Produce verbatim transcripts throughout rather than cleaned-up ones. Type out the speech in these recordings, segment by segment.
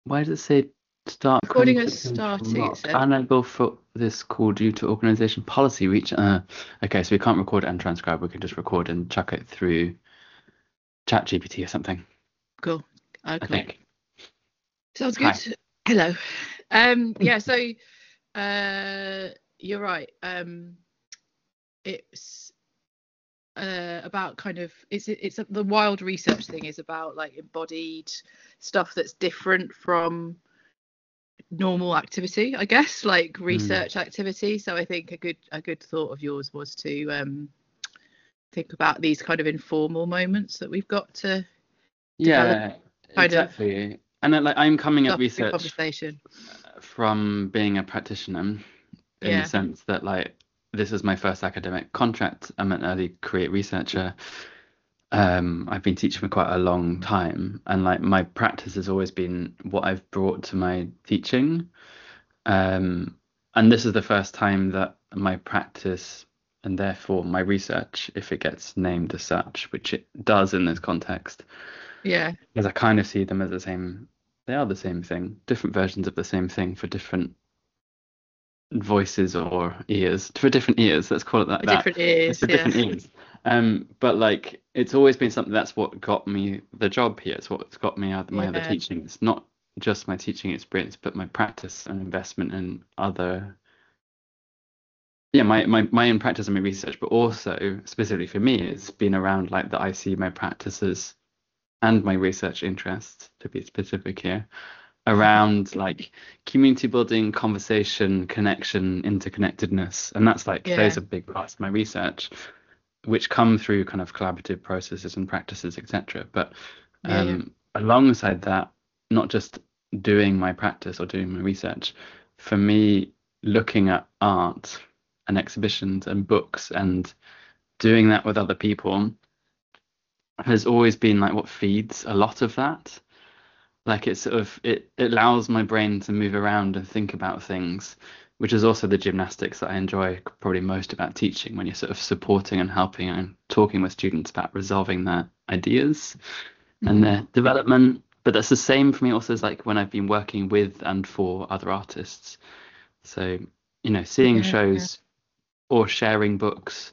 Why does it say start Recording has conversation from starting, it Mark? said. Unable for this call due to organization policy reach. Uh, okay, so we can't record and transcribe. We can just record and chuck it through ChatGPT or something, Cool. I Okay. think. Sounds good. Hi. Hello. Um, yeah, so uh you're right. Um it's uh about kind of it's it's the wild research thing is about like embodied stuff that's different from normal activity, I guess, like Mm. research activity. So I think a good a good thought of yours was to um think about these kind of informal moments that we've got to develop, Yeah, kind of exactly. And then, like, I'm coming at start a research conversation. from being a practitioner in the Yeah. sense that, like, this is my first academic contract. I'm an early career researcher. Um, I've been teaching for quite a long time, and like my practice has always been what I've brought to my teaching. Um, and this is the first time that my practice and therefore my research, if it gets named as such, which it does in this context, Yeah. because I kind of see them as the same, they are the same thing, different versions of the same thing for different voices or ears, for different ears. Let's call it like For that. different It's ears, for yeah. different ears. Um, but like it's always been something that's what got me the job here. It's what's got me out my other Yeah. teaching. It's not just my teaching experience, but my practice and investment in other yeah, my, my, my own practice and my research, but also specifically for me, it's been around like that I see my practices and my research interests, to be specific here, around like community building, conversation, connection, interconnectedness. And that's like Yeah. those are big parts of my research, which come through kind of collaborative processes and practices, et cetera. But Yeah. Yeah. um, alongside that, not just doing my practice or doing my research, for me, looking at art and exhibitions and books and doing that with other people has always been like what feeds a lot of that. Like it sort of it, it allows my brain to move around and think about things, which is also the gymnastics that I enjoy probably most about teaching when you're sort of supporting and helping and talking with students about resolving their ideas and Hmm. their development. But that's the same for me also as like when I've been working with and for other artists. So, you know, seeing Yeah. Yeah. shows or sharing books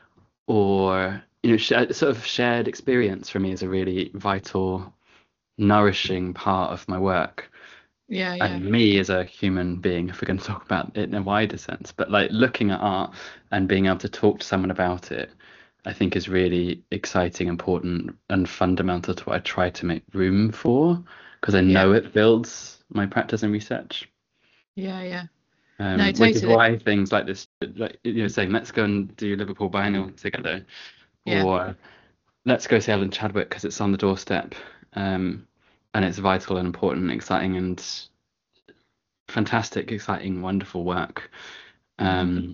or you know, sh sort of shared experience for me is a really vital, nourishing part of my work Yeah. Yeah. and me as a human being, if we're going to talk about it in a wider sense, but like looking at art and being able to talk to someone about it, I think is really exciting, important, and fundamental to what I try to make room for, because I Yeah. know it builds my practice and research. Yeah. Yeah. No, Um, which is totally. why things like this, like you know, saying let's go and do Liverpool Biennial together, Yeah. or let's go see Alan Chadwick because it's on the doorstep, um, and it's vital and important, and exciting, and fantastic, exciting, wonderful work. Hmm. Um,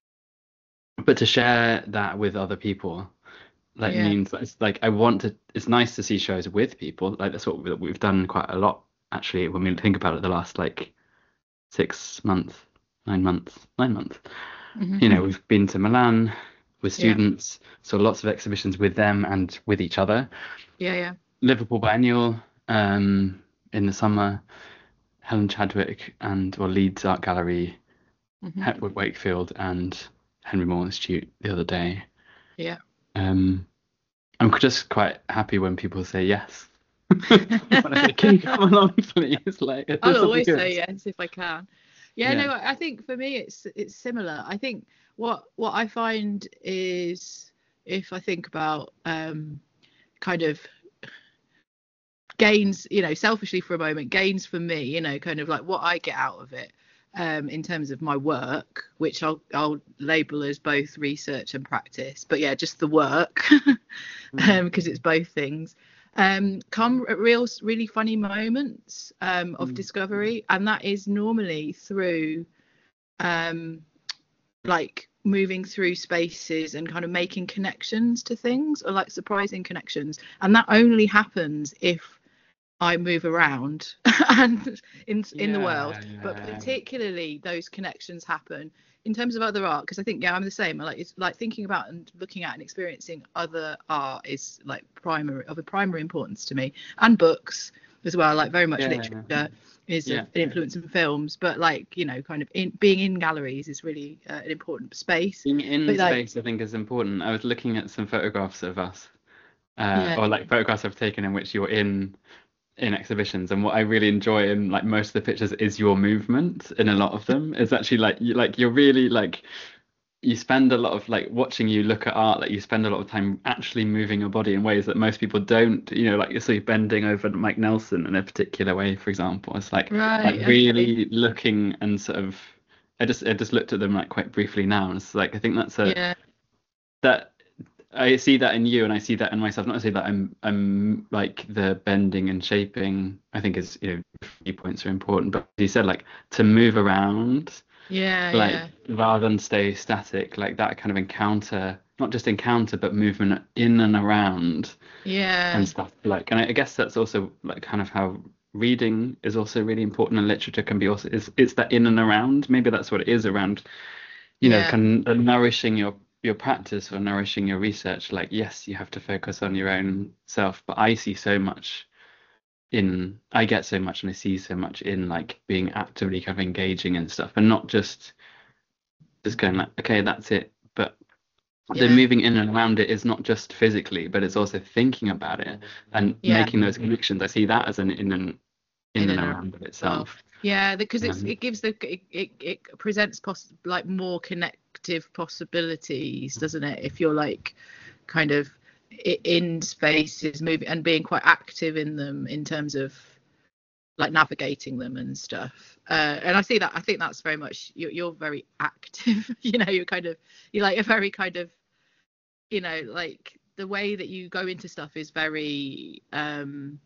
but to share that with other people, like Yeah. means that it's like I want to. It's nice to see shows with people. Like that's what we- we've done quite a lot actually. When we think about it, the last like six months, nine months, nine months. Hmm. You know, we've been to Milan with Yeah. students, so lots of exhibitions with them and with each other. Yeah. Yeah. Liverpool Biennial um, in the summer, Helen Chadwick and or Leeds Art Gallery, Hmm. Hepworth Wakefield and Henry Moore Institute the other day. Yeah. Um, I'm just quite happy when people say yes. When I say, can you come along, please? Like, I'll this will be always good. say yes if I can. Yeah, Yeah. no, I I think for me it's it's similar. I think what what I find is if I think about um kind of gains, you know, selfishly for a moment, gains for me, you know, kind of like what I get out of it um in terms of my work, which I'll I'll label as both research and practice. But yeah, just the work Mm, um because it's both things. Um come at real really funny moments um of mm, discovery, and that is normally through um like moving through spaces and kind of making connections to things, or like surprising connections, and that only happens if I move around and in in the world, yeah, but yeah. particularly those connections happen in terms of other art, because I think yeah I'm the same. I like it's like thinking about and looking at and experiencing other art is like primary of a primary importance to me, and books. as well. Like very much Yeah. literature is Yeah. an influence in films, but like, you know, kind of in being in galleries is really uh, an important space. Being in But like, space, I think, is important. I was looking at some photographs of us, uh, yeah, or like photographs I've taken in which you're in in exhibitions, and what I really enjoy in like most of the pictures is your movement in a lot of them. It's actually like you like you're really like you spend a lot of like watching you look at art, like you spend a lot of time actually moving your body in ways that most people don't, you know, like you're sort of bending over Mike Nelson in a particular way, for example. It's like right, like okay. really looking and sort of I just I just looked at them like quite briefly now, and it's like I think that's a Yeah, that I see that in you and I see that in myself. Not to say that I'm I'm like the bending and shaping, I think is, you know, key points are important, but you said like to move around, yeah, like yeah, rather than stay static, like that kind of encounter, not just encounter, but movement in and around yeah, and stuff. Like, and I guess that's also like kind of how reading is also really important, and literature can be also is it's that in and around. Maybe that's what it is around, you know, yeah, kind of nourishing your your practice or nourishing your research. Like, yes, you have to focus on your own self, but I see so much in I get so much and I see so much in like being actively kind of engaging and stuff, and not just just going like, okay, that's it. But the yeah, moving in and around it is not just physically, but it's also thinking about it and yeah. making those connections. I see that as an in and in In and and around around it as well. itself. Yeah, because it's Um, it gives the it it, it presents poss like more connective possibilities, doesn't it? If you're like kind of i- in spaces, moving and being quite active in them in terms of like navigating them and stuff. Uh, and I see that. I think that's very much you're, you're very active. You know, you're kind of you're like a very kind of, you know, like the way that you go into stuff is very um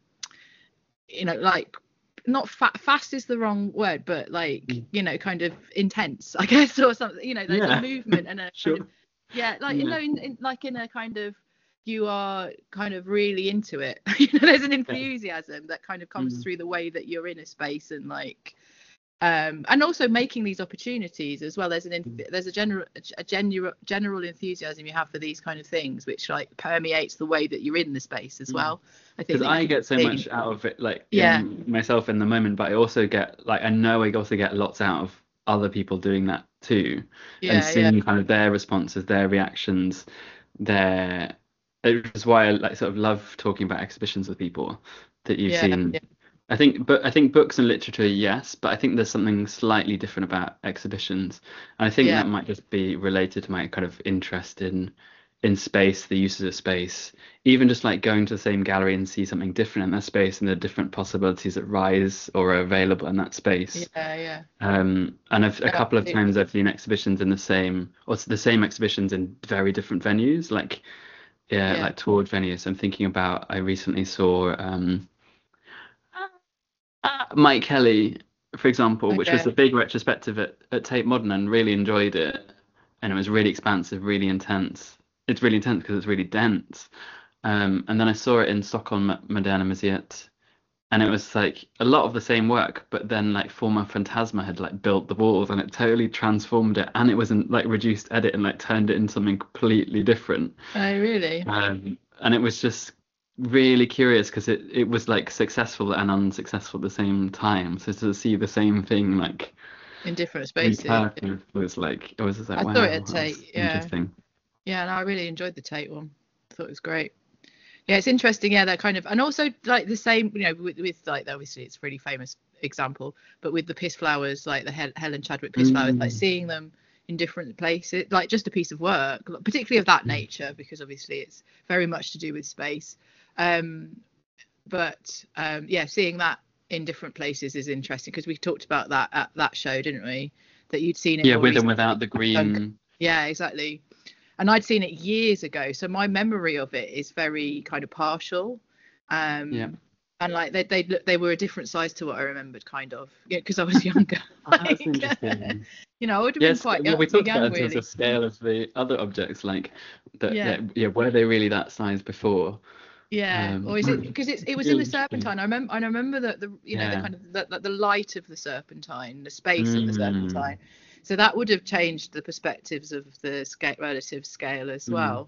you know, like not fa- fast is the wrong word, but like, mm, you know, kind of intense, I guess, or something. You know, there's a yeah, movement and a kind sure. of, yeah, like, you Yeah, know, in, in, like in a kind of, you are kind of really into it. You know, there's an yeah. enthusiasm that kind of comes Mm, through the way that you're in a space and like, um, and also making these opportunities as well. There's an mm, there's a general a general general enthusiasm you have for these kind of things, which like permeates the way that you're in the space as mm. well. I think Because that you I can get so see. much out of it, like Yeah, in myself in the moment, but I also get like I know I also get lots out of other people doing that too, and yeah, yeah, seeing kind of their responses, their reactions, their. It is why I like sort of love talking about exhibitions with people that you've yeah, seen. yeah, I think, but I think books and literature, yes, but I think there's something slightly different about exhibitions, and I think yeah, that might just be related to my kind of interest in in space, the uses of space, even just like going to the same gallery and see something different in that space and the different possibilities that rise or are available in that space. yeah, yeah. Um, and I've a No, couple of absolutely. times I've seen exhibitions in the same or the same exhibitions in very different venues, like yeah, Yeah. like toured venues. I'm thinking about I recently saw um uh, Mike Kelly, for example, which was Okay. a big retrospective at, at Tate Modern, and really enjoyed it. And it was really expansive, really intense. It's really intense because it's really dense. Um, and then I saw it in Stockholm at Moderna Museet, and it was like a lot of the same work, but then like Forma Phantasma had like built the walls, and it totally transformed it, and it was in like reduced edit and like turned it into something completely different. Oh, really? Um, and it was just really curious because it, it was like successful and unsuccessful at the same time. So to see the same thing like In different spaces. repurposed was like it was just like I saw it wow, at that's Tate. Yeah. interesting. Yeah, and I really enjoyed the Tate one. I thought it was great. Yeah, it's interesting. Yeah, that kind of, and also like the same, you know, with, with like obviously it's a really famous example, but with the piss flowers, like the Hel- Helen Chadwick piss flowers, like Mm. seeing them in different places, like just a piece of work, particularly of that nature, because obviously it's very much to do with space. Um, but um, yeah, seeing that in different places is interesting because we talked about that at that show, didn't we? That you'd seen it Yeah, more with and recently. without the Dunk. green. Yeah, exactly. And I'd seen it years ago, so my memory of it is very kind of partial. Yeah. Um, and like they they look they were a different size to what I remembered, kind of, yeah, because I was younger. Oh, that's Like, interesting. you know, I would have been Yes, quite well, young, we talked about young it in terms really. of scale of the other objects, like that. Yeah. That yeah, were they really that size before? Yeah, Um, or is it because it's it was in the interesting. Serpentine? I remember I remember that the you know the Yeah. kind of the, the light of the Serpentine, the space of the Mm. Serpentine. So that would have changed the perspectives of the scale, relative scale as Mm. well.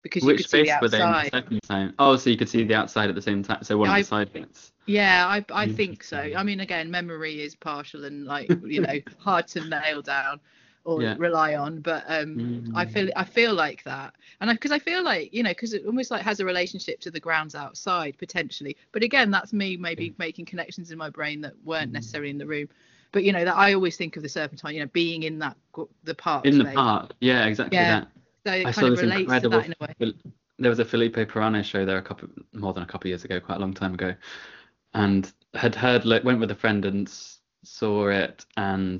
because you Which could see the space were they in the outside. second time? Oh, so you could see the outside at the same time. So one I of the side bits. Yeah, I I think so. Interesting. I mean, again, memory is partial and like you know hard to nail down or Yeah. rely on, but um, I feel Mm. I feel like that, and because I, 'cause I feel like you know because it almost like has a relationship to the grounds outside potentially. But again, that's me maybe making connections in my brain that weren't necessarily in the room. But you know that I always think of the Serpentine, you know, being in that gr- the park In the space. park. Yeah, exactly Yeah, that. so it I kind saw of this relates to incredible. that in a way. There was a Felipe Pirano show there a couple more than a couple of years ago, quite a long time ago, and had heard like went with a friend and s- saw it and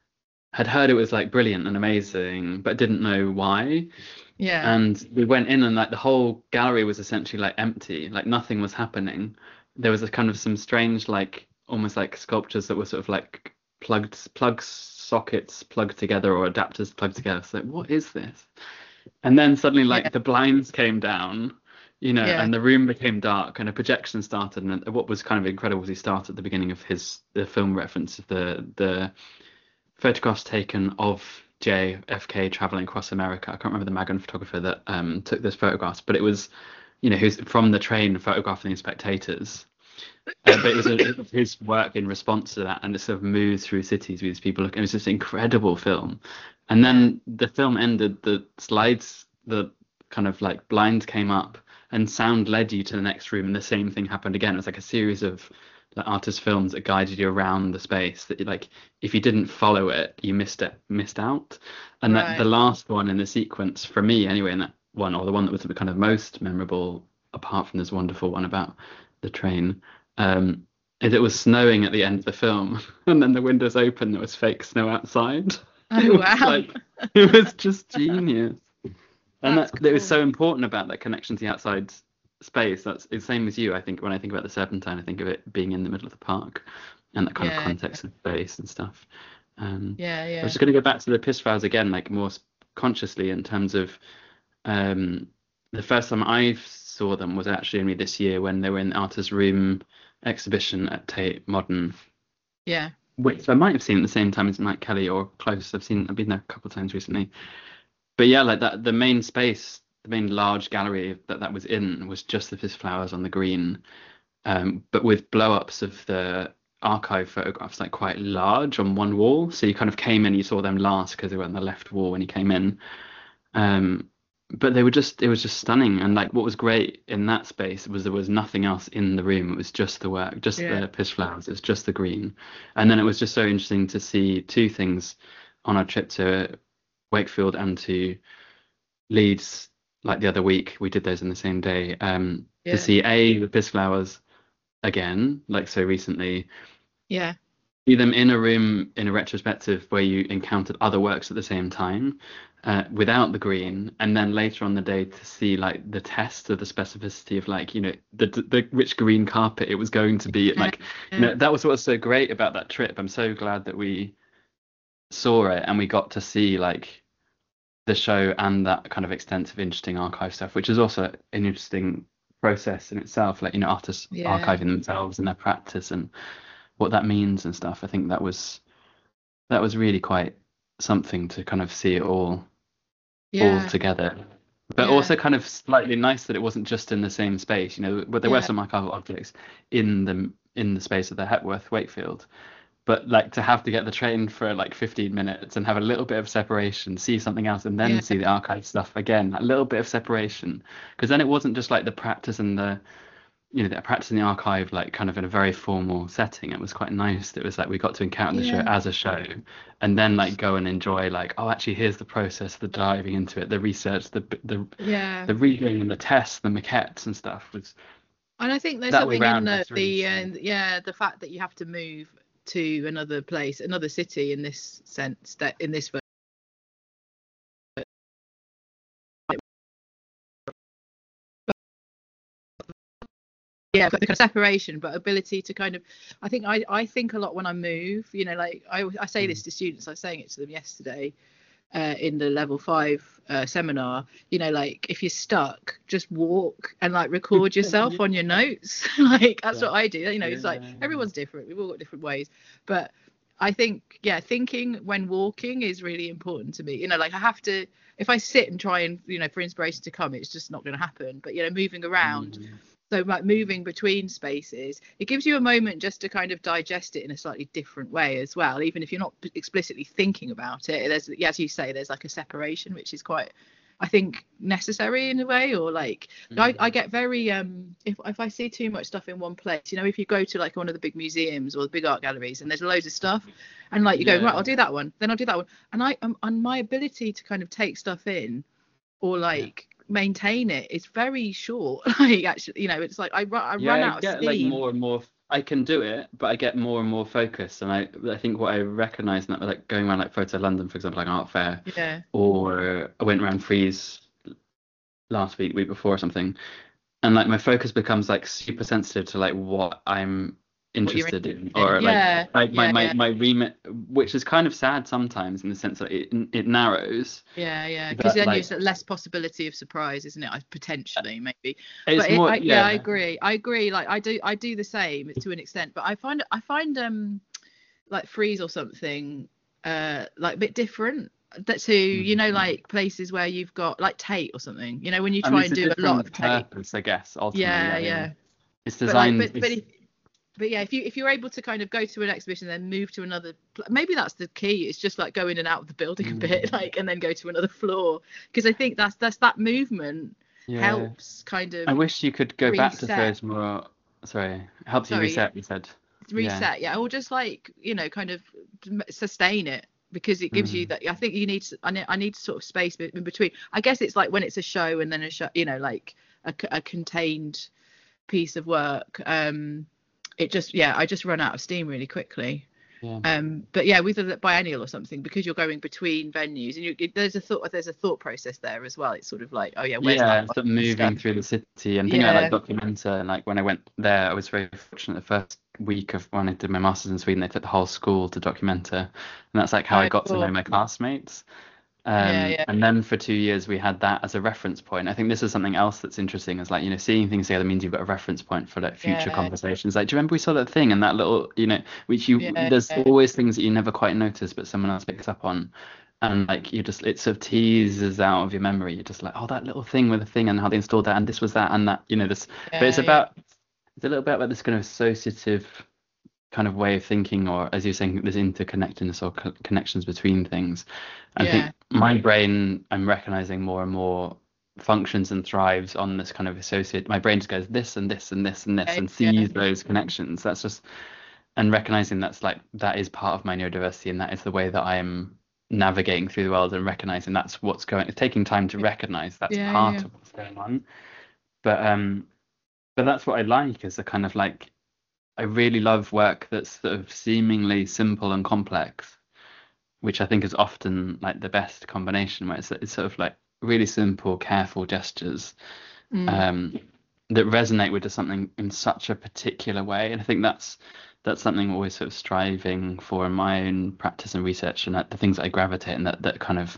had heard it was like brilliant and amazing, but didn't know why. Yeah, And we went in and like the whole gallery was essentially like empty, like nothing was happening. There was a kind of some strange like almost like sculptures that were sort of like plugged plug sockets plugged together or adapters plugged together. So like, what is this? And then suddenly yeah, like the blinds came down, you know, yeah, and the room became dark and a projection started. And what was kind of incredible was he started at the beginning of his the film reference of the the photographs taken of J F K traveling across America. I can't remember the Magan photographer that um, took this photographs, but it was, you know, who's from the train photographing the spectators. Uh, but it was, a, it was his work in response to that, and it sort of moved through cities with these people. It was this incredible film. And yeah, then the film ended, the slides, the kind of like blinds came up, and sound led you to the next room, and the same thing happened again. It was like a series of like artist films that guided you around the space. That like if you didn't follow it, you missed it, missed out. And that the right. last one in the sequence for me, anyway, in that one, or the one that was the kind of most memorable, apart from this wonderful one about the train, um, is it was snowing at the end of the film, and then the windows open, there was fake snow outside. It Oh was wow, like it was just genius. And that's that that was cool. so important about that connection to the outside space. That's it's same as you. I think when I think about the Serpentine, I think of it being in the middle of the park and that kind of Yeah, context of space and stuff. Um, yeah, I was yeah, just going to go back to the piss flowers again, like more s- consciously in terms of um, the first time I saw them was actually only this year when they were in the Artist Room exhibition at Tate Modern, yeah, which I might have seen at the same time as Mike Kelly or close. I've seen I've been there a couple of times recently. But yeah, like that, the main space, the main large gallery that that was in was just the piss flowers on the green, um, but with blow-ups of the archive photographs, like quite large on one wall. So you kind of came in, you saw them last because they were on the left wall when you came in. Um, but they were just, it was just stunning. And like what was great in that space was there was nothing else in the room. It was just the work, just yeah, the piss flowers. It was just the green. And then it was just so interesting to see two things on our trip to Wakefield and to Leeds, like the other week. We did those in the same day. Um, to yeah, see A, the piss flowers again, like so recently, yeah, see them in a room in a retrospective where you encountered other works at the same time, uh, without the green, and then later on the day to see like the test of the specificity of like you know the the rich green carpet it was going to be, and yeah, like you yeah, know that was what's so great about that trip. I'm so glad that we saw it and we got to see like the show and that kind of extensive, interesting archive stuff, which is also an interesting process in itself. Like, you know, artists yeah, archiving themselves and their practice and what that means and stuff. I think that was that was really quite something to kind of see it all all yeah, together. But yeah, also kind of slightly nice that it wasn't just in the same space. You know, but there were yeah, some archival objects in the in the space of the Hepworth Wakefield, but like to have to get the train for like fifteen minutes and have a little bit of separation, see something else, and then yeah, see the archive stuff again, a little bit of separation, because then it wasn't just like the practice and the you know the practice in the archive like kind of in a very formal setting. It was quite nice. It was like we got to encounter the show yeah, as a show, and then like go and enjoy like oh actually here's the process, the diving into it, the research, the the yeah. the reading and the tests, the maquettes and stuff was And I think there's that way something in round. the It's really the uh, interesting. yeah the fact that you have to move to another place, another city in this sense that in this yeah the kind of separation but ability to kind of I think I I think a lot when I move, you know, like I I say Mm. this to students. I was saying it to them yesterday uh, in the level five uh, seminar, you know, like if you're stuck, just walk and like record yourself on your notes. Like that's Yeah, what I do. You know, it's like yeah, everyone's different. We've all got different ways, but I think, yeah, thinking when walking is really important to me. You know, like I have to, if I sit and try and, you know, for inspiration to come, it's just not going to happen. But, you know, moving around, Mm. so like moving between spaces, it gives you a moment just to kind of digest it in a slightly different way as well. Even if you're not explicitly thinking about it, there's, yeah, as you say, there's like a separation, which is quite, I think, necessary in a way. Or like I, I get very um if if I see too much stuff in one place, you know, if you go to like one of the big museums or the big art galleries and there's loads of stuff, and like you go, Yeah. right, I'll do that one, then I'll do that one, and I um, and my ability to kind of take stuff in or like maintain it is very short. Like actually, you know, it's like I, ru- I Yeah, run I out of get like steam. more and more. I can do it, but I get more and more focused. And I, I think what I recognize now, like going around like Photo London, for example, like an art fair, Yeah, or I went around Frieze last week, week before or something, and like my focus becomes like super sensitive to like what I'm what you're interested in, interested in. or like Yeah, like my yeah, my yeah. my remit, which is kind of sad sometimes in the sense that it it narrows. Yeah, yeah, because But then like there's less possibility of surprise, isn't it? I- Potentially, maybe. it's But it, more, I, yeah, I yeah, agree. I agree. Like I do, I do the same to an extent. But I find, I find, um, like Freeze or something, uh, like a bit different. That to, you know, Mhm. like places where you've got like Tate or something. You know, when you I mean, try it's and a do a lot of different Tate. purpose, I guess. Ultimately, Yeah, yeah, yeah. yeah. It's But like, designed. but but It's if but yeah, if you if you're able to kind of go to an exhibition and then move to another, maybe that's the key. It's just like go in and out of the building a bit, mm, like, and then go to another floor. Because I think that's that's that movement yeah. helps kind of I wish you could go back to reset. those more. Sorry, helps you Sorry, yeah, reset. You said, yeah. reset. Yeah, or just like, you know, kind of sustain it, because it gives you Mm, that. I think you need. I need, I need sort of space in between. I guess it's like when it's a show and then a show, you know, like a, a contained piece of work. Um, it just, yeah, I just run out of steam really quickly. yeah. Um, but yeah, with a biennial or something, because you're going between venues and you, it, there's a thought, there's a thought process there as well. It's sort of like, oh yeah, where's that Yeah, one sort of and stuff. moving through the city and thinking about Yeah, like Documenta, and like when I went there, I was very fortunate. The first week of when I did my masters in Sweden, they took the whole school to Documenta, and that's like how I oh, got to know cool. my classmates. Yeah, Um, yeah, and then for two years we had that as a reference point. I think this is something else that's interesting, is like, you know, seeing things together means you've got a reference point for like future yeah, conversations. Like, do you remember we saw that thing and that little, you know, which you, yeah, there's yeah, always things that you never quite notice, but someone else picks up on. And like you just, it sort of teases out of your memory. You're just like, oh, that little thing with the thing and how they installed that and this was that and that, you know, this. But it's yeah, yeah, about, it's a little bit about this kind of associative kind of way of thinking, or as you're saying, there's interconnectedness or co- connections between things. I think yeah, my brain, I'm recognizing more and more, functions and thrives on this kind of associate. My brain just goes this and this and this and this yeah, and yeah, sees those connections. That's just, and recognizing that's like, that is part of my neurodiversity, and that is the way that I am navigating through the world, and recognizing that's what's going, it's taking time to recognize that's yeah, part yeah, of what's going on. But um but that's what I like, is a kind of like, I really love work that's sort of seemingly simple and complex, which I think is often like the best combination, where it's, it's sort of like really simple, careful gestures, mm, um, that resonate with something in such a particular way. And I think that's that's something I'm always sort of striving for in my own practice and research, and that the things that I gravitate, and that that kind of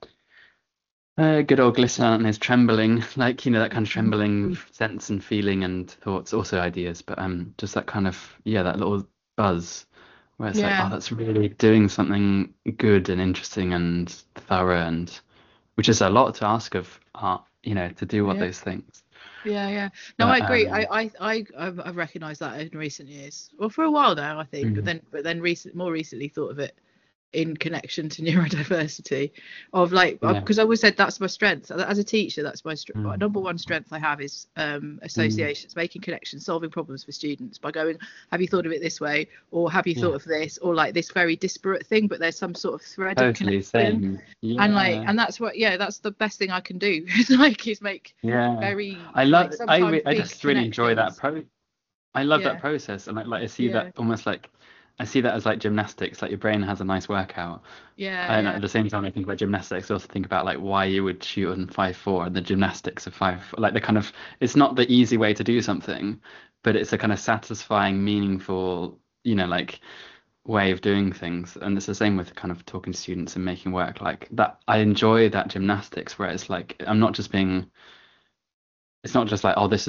uh, good old Glissant is trembling, like, you know, that kind of trembling sense and feeling and thoughts, also ideas, but um, just that kind of, yeah, that little buzz where it's like, oh, yeah, that's really doing something good and interesting and thorough, and which is a lot to ask of art, you know, to do all yeah. those things. Yeah, yeah. No, I But agree. I, um, I, I, I've, I've recognised that in recent years. Well, for a while now, I think, but mm, then, but then, recent, more recently, thought of it in connection to neurodiversity, of like, yeah, because I always said that's my strength as a teacher. That's my str- mm, number one strength I have is um, mm, associations, making connections, solving problems for students by going, have you thought of it this way, or have you thought yeah, of this, or like this very disparate thing, but there's some sort of thread of totally connection, same. and like, Yeah, and that's what, yeah, that's the best thing I can do. It's like is make yeah. very I like love, I sometimes re I big just really enjoy that connections. pro I love that Yeah, process, and like, like I see yeah, that almost like, I see that as like gymnastics. Like your brain has a nice workout, yeah, and yeah, at the same time, I think about gymnastics. I also think about like why you would shoot on five four and the gymnastics of five. Like the kind of, it's not the easy way to do something, but it's a kind of satisfying, meaningful, you know, like way of doing things. And it's the same with kind of talking to students and making work like that. I enjoy that gymnastics where it's like I'm not just being, it's not just like, oh, this is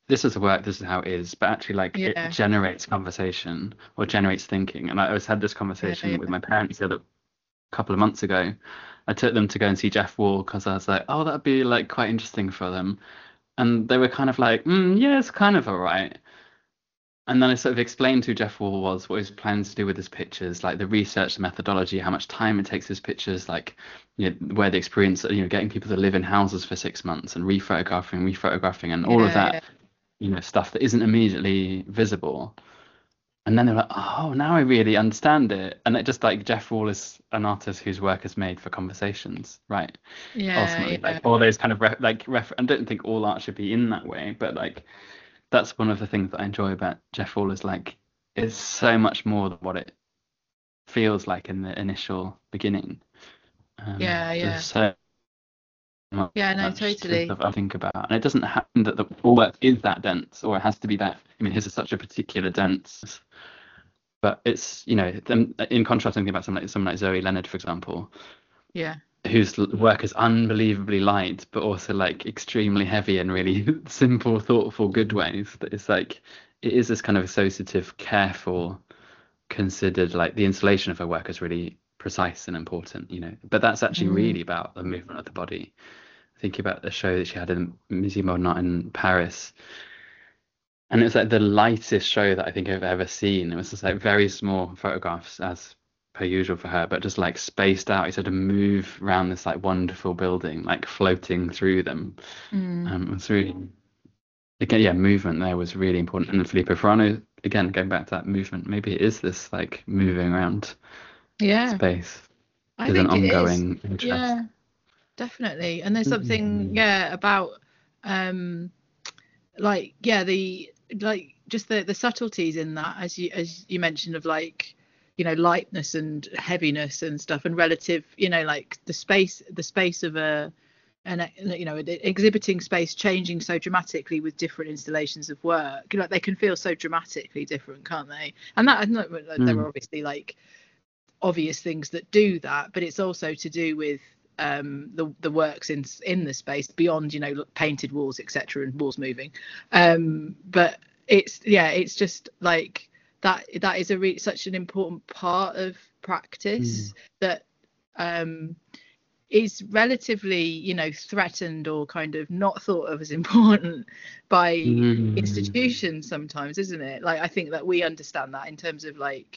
this is a work, this is how it is, but actually like it Yeah. generates conversation or generates thinking. And I always had this Yeah. conversation with Yeah. my parents the other couple of months ago. I took them to go and see Jeff Wall because I was like, oh, that'd be like quite interesting for them. And they were kind of like, mm, yeah, it's kind of all right. And then I sort of explained who Jeff Wall was, what he was planning to do with his pictures, like the research, the methodology, how much time it takes his pictures, like you know, where the experience, you know, getting people to live in houses for six months and rephotographing, rephotographing, and all of Yeah. that, Yeah. you know, stuff that isn't immediately visible. And then they're like, oh, now I really understand it. And it just like Jeff Wall is an artist whose work is made for conversations, right? Yeah. Ultimately, Yeah. like all those kind of re like ref I don't think all art should be in that way, but like that's one of the things that I enjoy about Jeff Wall is like it's so much more than what it feels like in the initial beginning. Um, Yeah. there's Yeah. so Yeah. No, much to totally. sort of think about, and it doesn't happen that the all work is that dense, or it has to be that. I mean, his is such a particular dense, but it's you know, them, in contrast, thinking about someone like someone like Zoe Leonard, for example, Yeah. whose work is unbelievably light, but also like extremely heavy in really simple, thoughtful, good ways. That it's like it is this kind of associative, careful, considered. Like the installation of her work is really precise and important, you know. But that's actually Mm. really about the movement of the body. Thinking about the show that she had in Museum of Art in Paris, and it was like the lightest show that I think I've ever seen. It was just like very small photographs as per usual for her, but just like spaced out. You sort of move around this like wonderful building, like floating through them. Mm. Um, it was really again, yeah, movement there was really important. And then Filippo Ferrano, again, going back to that movement, maybe it is this like moving around Yeah. space I is an think it is. ongoing interest. Yeah. Definitely. And there's something, Mhm. yeah, about um like yeah, the like just the the subtleties in that, as you as you mentioned, of like, you know, lightness and heaviness and stuff, and relative, you know, like the space the space of a and you know, exhibiting space changing so dramatically with different installations of work. Like they can feel so dramatically different, can't they? And that, and there Mm. are obviously like obvious things that do that, but it's also to do with um the the works in in the space beyond, you know, painted walls, etc., and walls moving. Um but it's yeah, it's just like that that is a re- such an important part of Mm. practice that um is relatively, you know, threatened or kind of not thought of as important by Mm. institutions sometimes, isn't it? Like I think that we understand that in terms of like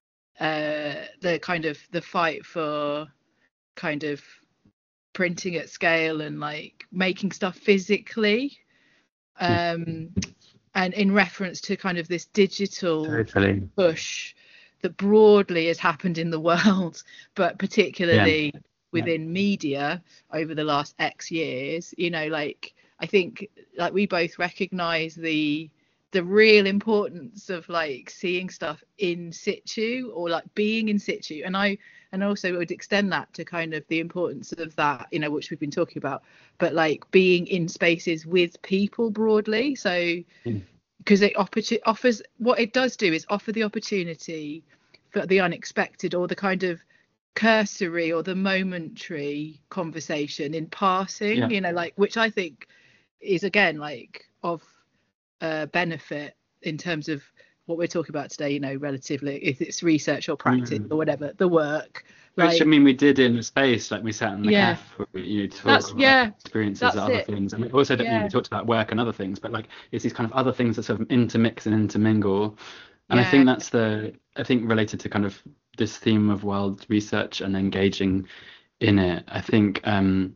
uh the kind of the fight for kind of printing at scale and like making stuff physically, Yeah, um and in reference to kind of this digital totally. push that broadly has happened in the world, but Yeah. particularly Yeah. within media over the last X years. You know, like I think like we both recognize the the real importance of like seeing stuff in situ or like being in situ. And I and also would extend that to kind of the importance of that, you know, which we've been talking about, but like being in spaces with people broadly. So Yeah. because it opportu- offers, what it does do is offer the opportunity for the unexpected or the kind of cursory or the momentary conversation in passing, Yeah. you know, like, which I think is again like of uh, benefit in terms of what we're talking about today, you know, relatively, if it's research or practice Mm. or whatever, the work, Which I like, mean, we did in space, like we sat in the yeah, cafe, you know, that's, talk about yeah, experiences of that's other it. things, and we also, you know, we Yeah, talked about work and other things, but like it's these kind of other things that sort of intermix and intermingle, and I yeah, think that's the, I think related to kind of this theme of wild research and engaging in it. I think um,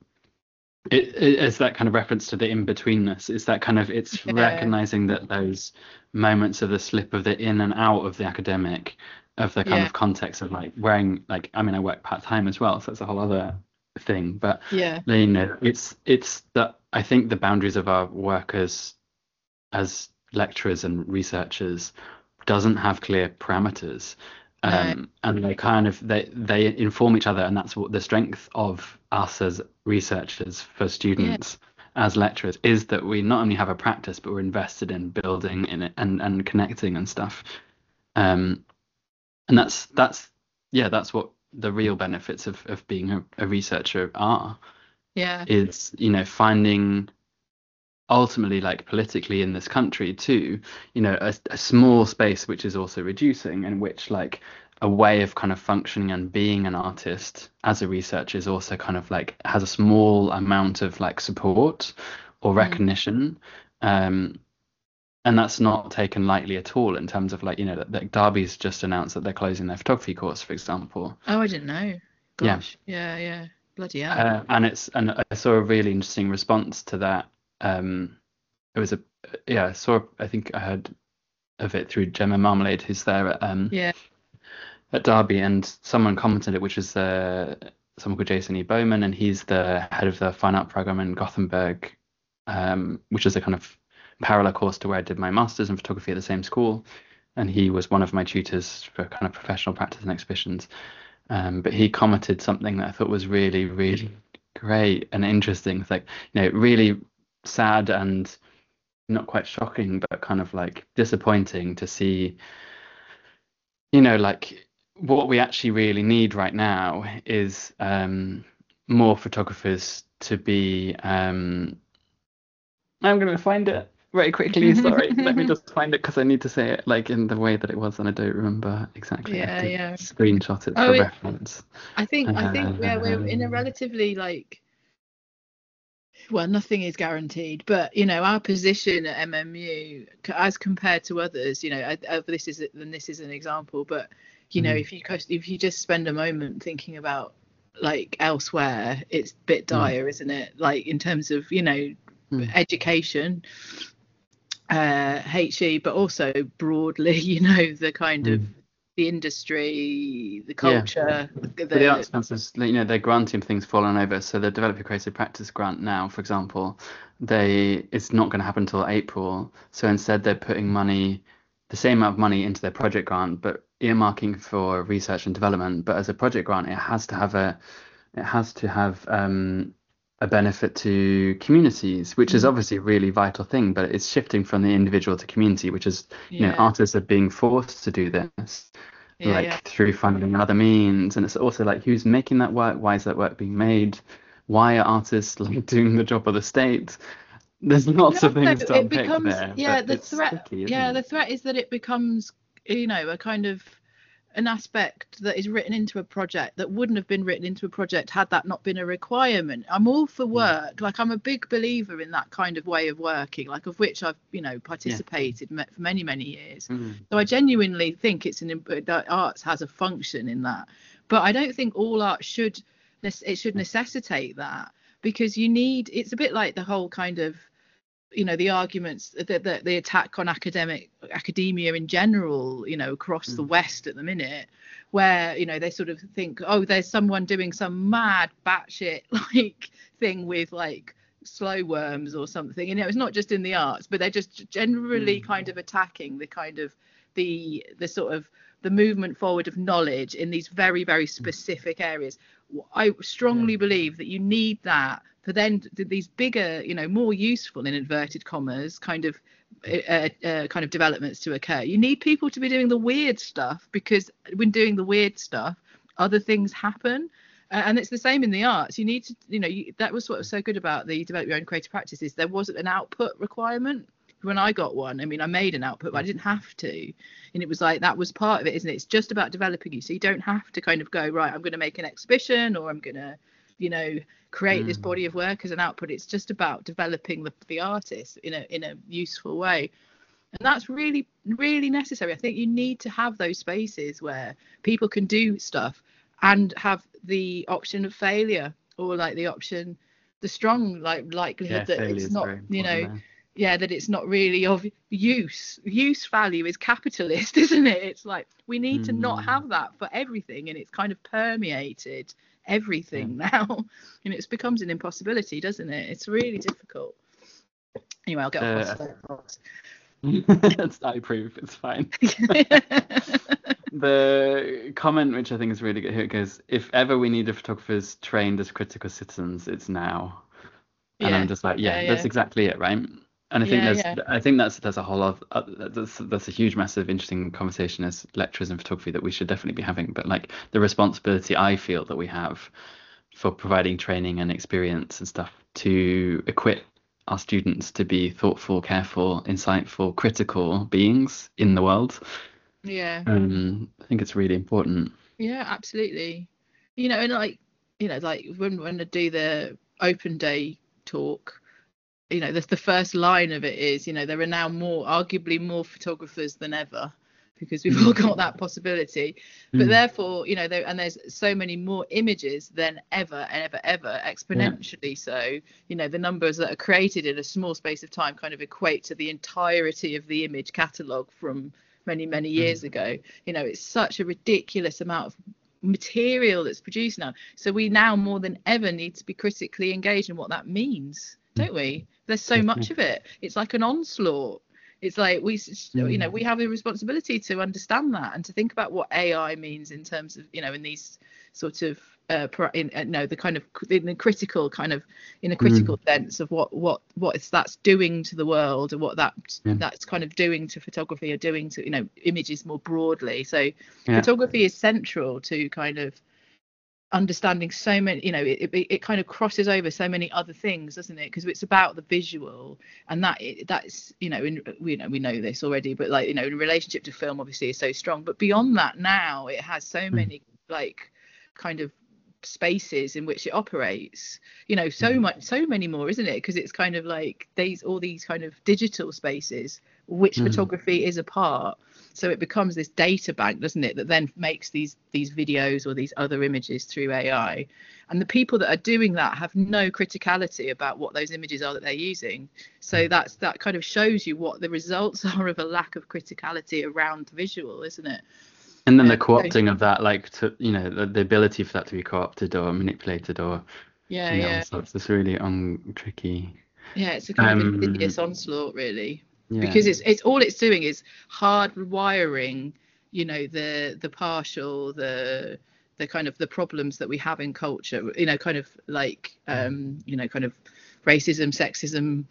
it, it is that kind of reference to the in-betweenness. It's that kind of it's yeah, recognizing that those moments of the slip of the in and out of the academic, of the kind yeah, of context of like wearing like I mean I work part-time as well, so it's a whole other thing. But yeah, you know, it's it's that I think the boundaries of our work as as lecturers and researchers doesn't have clear parameters, no, um, and they kind of they they inform each other, and that's what the strength of us as researchers for yeah, students as lecturers is, that we not only have a practice but we're invested in building in it and and connecting and stuff, um, and that's that's yeah, that's what the real benefits of of being a, a researcher are, yeah, is you know finding ultimately, like politically in this country too, you know, a, a small space which is also reducing, and which like a way of kind of functioning and being an artist as a researcher is also kind of like has a small amount of like support or Mm. recognition. Um, and that's not taken lightly at all in terms of like, you know, that, that Derby's just announced that they're closing their photography course, for example. Oh, I didn't know. Yeah. Gosh. Yeah, yeah. Bloody hell. Uh, and it's and I saw a really interesting response to that. Um, it was a yeah, I saw I think I heard of it through Gemma Marmalade, who's there at um Yeah. at Derby, and someone commented it, which was uh, someone called Jason E. Bowman, and he's the head of the fine art program in Gothenburg, um, which is a kind of parallel course to where I did my master's in photography at the same school, and he was one of my tutors for kind of professional practice and exhibitions. Um, but he commented something that I thought was really, really great and interesting. It's like, you know, really sad and not quite shocking, but kind of like disappointing to see, you know, like what we actually really need right now is um, more photographers to be. Um, I'm going to find it very quickly. Sorry, let me just find it because I need to say it like in the way that it was, and I don't remember exactly. I have Yeah, to yeah. screenshot it Oh, for it, reference. I think I think yeah, we're in a Um, relatively like, well, nothing is guaranteed, but you know, our position at M M U as compared to others, you know, I, I, this is and this is an example, but you know, mm, if you if you just spend a moment thinking about like elsewhere, it's a bit mm, dire, isn't it? Like in terms of, you know, mm, education, uh, H E, but also broadly, you know, the kind of mm. the industry, the Yeah. culture, But the the Arts Council's, you know, they're granting things fallen over. So the Develop Your Creative Practice grant now, for example, they it's not going to happen until April. So instead, they're putting money, the same amount of money into their project grant, but earmarking for research and development. But as a project grant, it has to have a, it has to have um, a benefit to communities, which is mm, obviously a really vital thing. But it's shifting from the individual to community, which is, you know, yeah, artists are being forced to do this yeah, yeah. like through funding and other means. And it's also like who's making that work? Why is that work being made? Why are artists like doing the job of the state? There's And lots of also things to it unpick becomes, there, yeah, but the it's threat, tricky, isn't yeah, it? the threat is that it becomes, you know, a kind of an aspect that is written into a project that wouldn't have been written into a project had that not been a requirement. I'm all for Mm. work, like I'm a big believer in that kind of way of working, like of which I've, you know, Yeah. participated for many many years. Mm. So I genuinely think it's an that arts has a function in that, but I don't think all art should it should necessitate that, because you need, it's a bit like the whole kind of, you know, the arguments that the, the attack on academic academia in general, you know, across the Mm. West at the minute, where, you know, they sort of think, oh, there's someone doing some mad batshit like thing with like slow worms or something, and you know, it's not just in the arts, but they're just generally Mm. kind of attacking the kind of the the sort of the movement forward of knowledge in these very very specific areas. I Yeah. strongly believe that you need that for then these bigger, you know, more useful in inverted commas kind of uh, uh, kind of developments to occur. You need people to be doing the weird stuff, because when doing the weird stuff, other things happen. Uh, and it's the same in the arts. You need to, you know, you, that was what was so good about the Develop Your Own Creative Practices. There wasn't an output requirement. When I got one, I mean, I made an output, but I didn't have to. And it was like, that was part of it, isn't it? It's just about developing you. So you don't have to kind of go, right, I'm going to make an exhibition, or I'm going to, you know, create this Mm. body of work as an output. It's just about developing the, the artist in a in a useful way. And that's really, really necessary. I think you need to have those spaces where people can do stuff and have the option of failure, or like the option, the strong like likelihood Yeah, that failure it's is not, very you important know, there. yeah, that it's not really of use. Use value is capitalist, isn't it? It's like we need to not Mm. have that for everything, and it's kind of permeated Yeah. everything now, and it becomes an impossibility, doesn't it? It's really difficult. Anyway, I'll get off my Uh, soapbox. it's, I approve. It's fine. The comment, which I think is really good here, goes, if ever we need photographers trained as critical citizens, it's now. And I'm Yeah, just like, yeah, yeah, that's yeah, exactly it, right? And I think yeah, there's, yeah. I think that's there's a whole of uh, that's that's a huge, massive, interesting conversation as lecturers in photography that we should definitely be having. But like the responsibility I feel that we have for providing training and experience and stuff to equip our students to be thoughtful, careful, insightful, critical beings in the world. Yeah. Um, I think it's really important. Yeah, absolutely. You know, and like, you know, like when when I do the open day talk, you know, the, the first line of it is, you know, there are now more, arguably more photographers than ever, because we've all Mm. got that possibility. But Mm. therefore, you know, there, and there's so many more images than ever and ever, ever, exponentially so. You know, the numbers that are created in a small space of time kind of equate to the entirety of the image catalogue from many, many years Mm. ago. You know, it's such a ridiculous amount of material that's produced now. So we now more than ever need to be critically engaged in what that means, don't we? There's so much of it. It's like an onslaught. It's like we, you know, Mm. we have a responsibility to understand that and to think about what A I means in terms of, you know, in these sort of, uh, in, uh, no, the kind of in the critical kind of, in a critical Mm. sense of what what what it's, that's doing to the world, and what that Yeah. that's kind of doing to photography, or doing to, you know, images more broadly. So Yeah. photography is central to kind of understanding so many, you know, it, it, it kind of crosses over so many other things, doesn't it? Because it's about the visual, and that that's, you know, in, we know we know this already, but like, you know, in relationship to film obviously is so strong, but beyond that now it has so many like kind of spaces in which it operates, you know, so much, so many more, isn't it? Because it's kind of like these, all these kind of digital spaces which Mm. photography is a part. So it becomes this data bank, doesn't it, that then makes these these videos or these other images through A I. And the people that are doing that have no criticality about what those images are that they're using. So that's, that kind of shows you what the results are of a lack of criticality around visual, isn't it? And then the Um, so- co-opting of that, like, to, you know, the, the ability for that to be co-opted or manipulated, or yeah, you know, all yeah, sorts. It's really um tricky. yeah. It's a kind of insidious Um, onslaught, really, yeah. because it's it's all it's doing is hard wiring, you know, the the partial, the the kind of the problems that we have in culture, you know, kind of like, um, you know, kind of racism, sexism,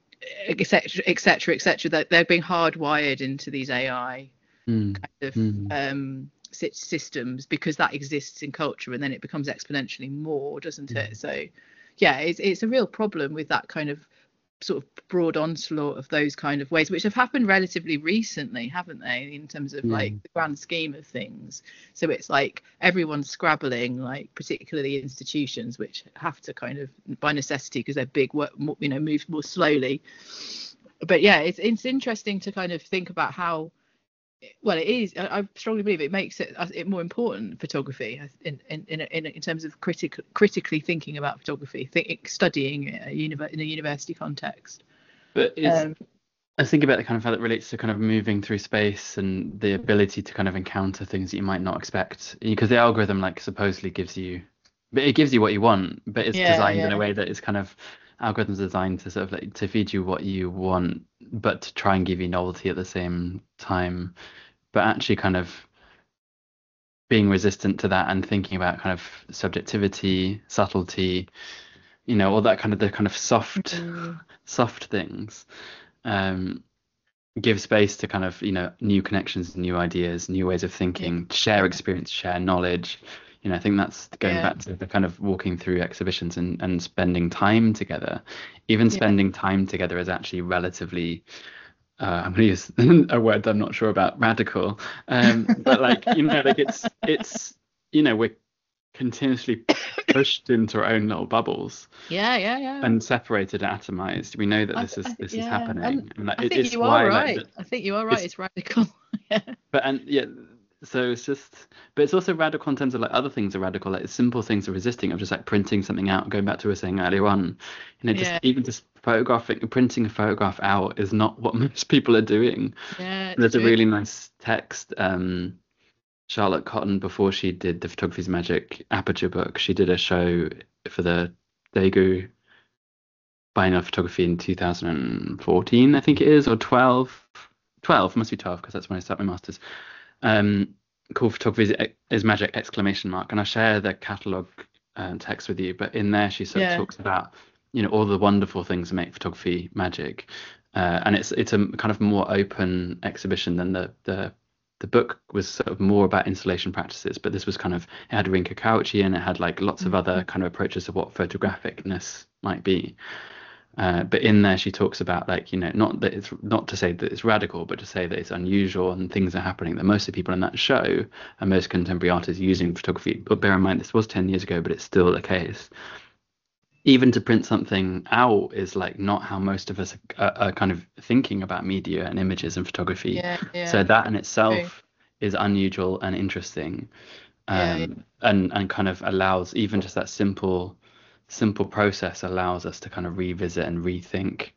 etc, etc, etc, that they're being hardwired into these A I Mm. kind of Mm. um sy- systems, because that exists in culture, and then it becomes exponentially more, doesn't it? So yeah, it's it's a real problem with that kind of sort of broad onslaught of those kind of ways, which have happened relatively recently, haven't they, in terms of like Mm. the grand scheme of things. So it's like everyone's scrabbling, like particularly institutions, which have to kind of by necessity, because they're big, work, you know, move more slowly. But yeah, it's it's interesting to kind of think about how, well, it is, I strongly believe it makes it it more important, photography, in in in, in, in terms of critical critically thinking about photography, think, studying it at a univer- in a university context. But it's, Um, I think about the kind of how that relates to kind of moving through space and the ability to kind of encounter things that you might not expect, because the algorithm like supposedly gives you, but it gives you what you want, but it's yeah, designed in a yeah, way that is kind of, algorithms designed to sort of like to feed you what you want, but to try and give you novelty at the same time, but actually kind of being resistant to that and thinking about kind of subjectivity, subtlety, you know, all that kind of the kind of soft, mm, soft things. Um, give space to kind of, you know, new connections, new ideas, new ways of yeah, thinking, share yeah, experience, share knowledge. You know, I think that's going yeah, back to the kind of walking through exhibitions and, and spending time together. Even yeah. spending time together is actually relatively, uh, I'm going to use a word that I'm not sure about, radical. Um, but like, you know, like it's, it's, you know, we're continuously pushed into our own little bubbles Yeah, yeah, yeah. and separated, atomized. We know that I, this is I, this is yeah, and happening, and like I it, think it's you are why like right. the, I think you are right. it's It's radical. Yeah, but and yeah, so it's just, but it's also radical in terms of like other things are radical, like simple things are resisting, of just like printing something out. Going back to what we were saying earlier on, you know, just yeah, even just photographing, printing a photograph out is not what most people are doing. yeah. It's There's a true. really nice text. Um, Charlotte Cotton, before she did the Photography's Magic Aperture book, she did a show for the Daegu Biennial of Photography in two thousand fourteen, I think it is, or twelve. twelve, must be twelve, because that's when I started my master's. Um, called Photography is, is Magic exclamation mark. And I share the catalogue uh, text with you, but in there she sort of Yeah, talks about, you know, all the wonderful things that make photography magic. Uh, and it's it's a kind of more open exhibition than the the the book was sort of more about installation practices, but this was kind of, it had Rinka Kawauchi and it had like lots of mm, other kind of approaches of what photographicness might be. Uh, but in there, she talks about like, you know, not that it's not to say that it's radical, but to say that it's unusual and things are happening that most of the people in that show and most contemporary artists using photography. But bear in mind, this was ten years ago, but it's still the case. Even to print something out is like not how most of us are, are kind of thinking about media and images and photography. Yeah, yeah. So that in itself True. is unusual and interesting, Yeah, um, yeah. and and kind of allows even just that simple simple process allows us to kind of revisit and rethink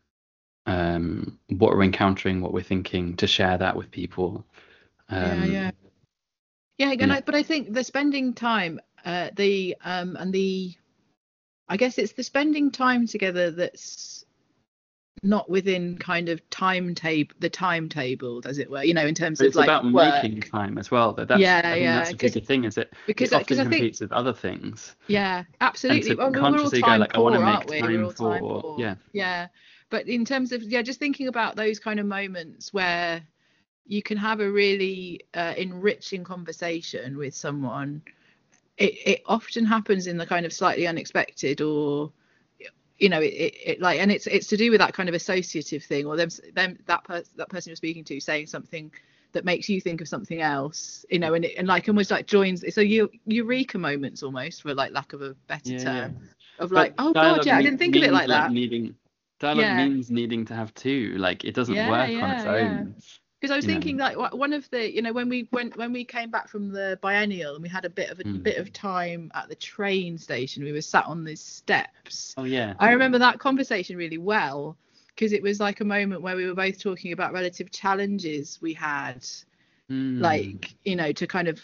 um, what we're encountering, what we're thinking, to share that with people. Yeah, yeah. Um, Yeah, and yeah, I, but I think the spending time, uh, the um, and the, I guess it's the spending time together that's not within kind of timetable, the timetable, as it were, you know, in terms but of it's like about making work. time as well. But that's Yeah, I think yeah, that's a because bigger thing, is it because it because often I think competes with other things. yeah, And absolutely. to Well, we're we're all consciously go time like, I want to poor, make aren't we? We're time all time for, poor. yeah. Yeah, but in terms of yeah, just thinking about those kind of moments where you can have a really uh, enriching conversation with someone. It, it often happens in the kind of slightly unexpected, or you know, it, it, it like, and it's it's to do with that kind of associative thing, or them them that person that person you're speaking to saying something that makes you think of something else, you know, and it, and like almost like joins. So you eureka moments almost, for like lack of a better Yeah, yeah. term, of like, But oh god, dialogue yeah, I me didn't think of it means like like that. needing dialogue Yeah, means needing to have two. Like it doesn't yeah, work on its yeah, yeah. own, Because I was you know. thinking like one of the, you know, when we went when we came back from the biennial and we had a bit of a Mm. bit of time at the train station, we were sat on these steps. Oh yeah. I remember that conversation really well, because it was like a moment where we were both talking about relative challenges we had, Mm. like, you know, to kind of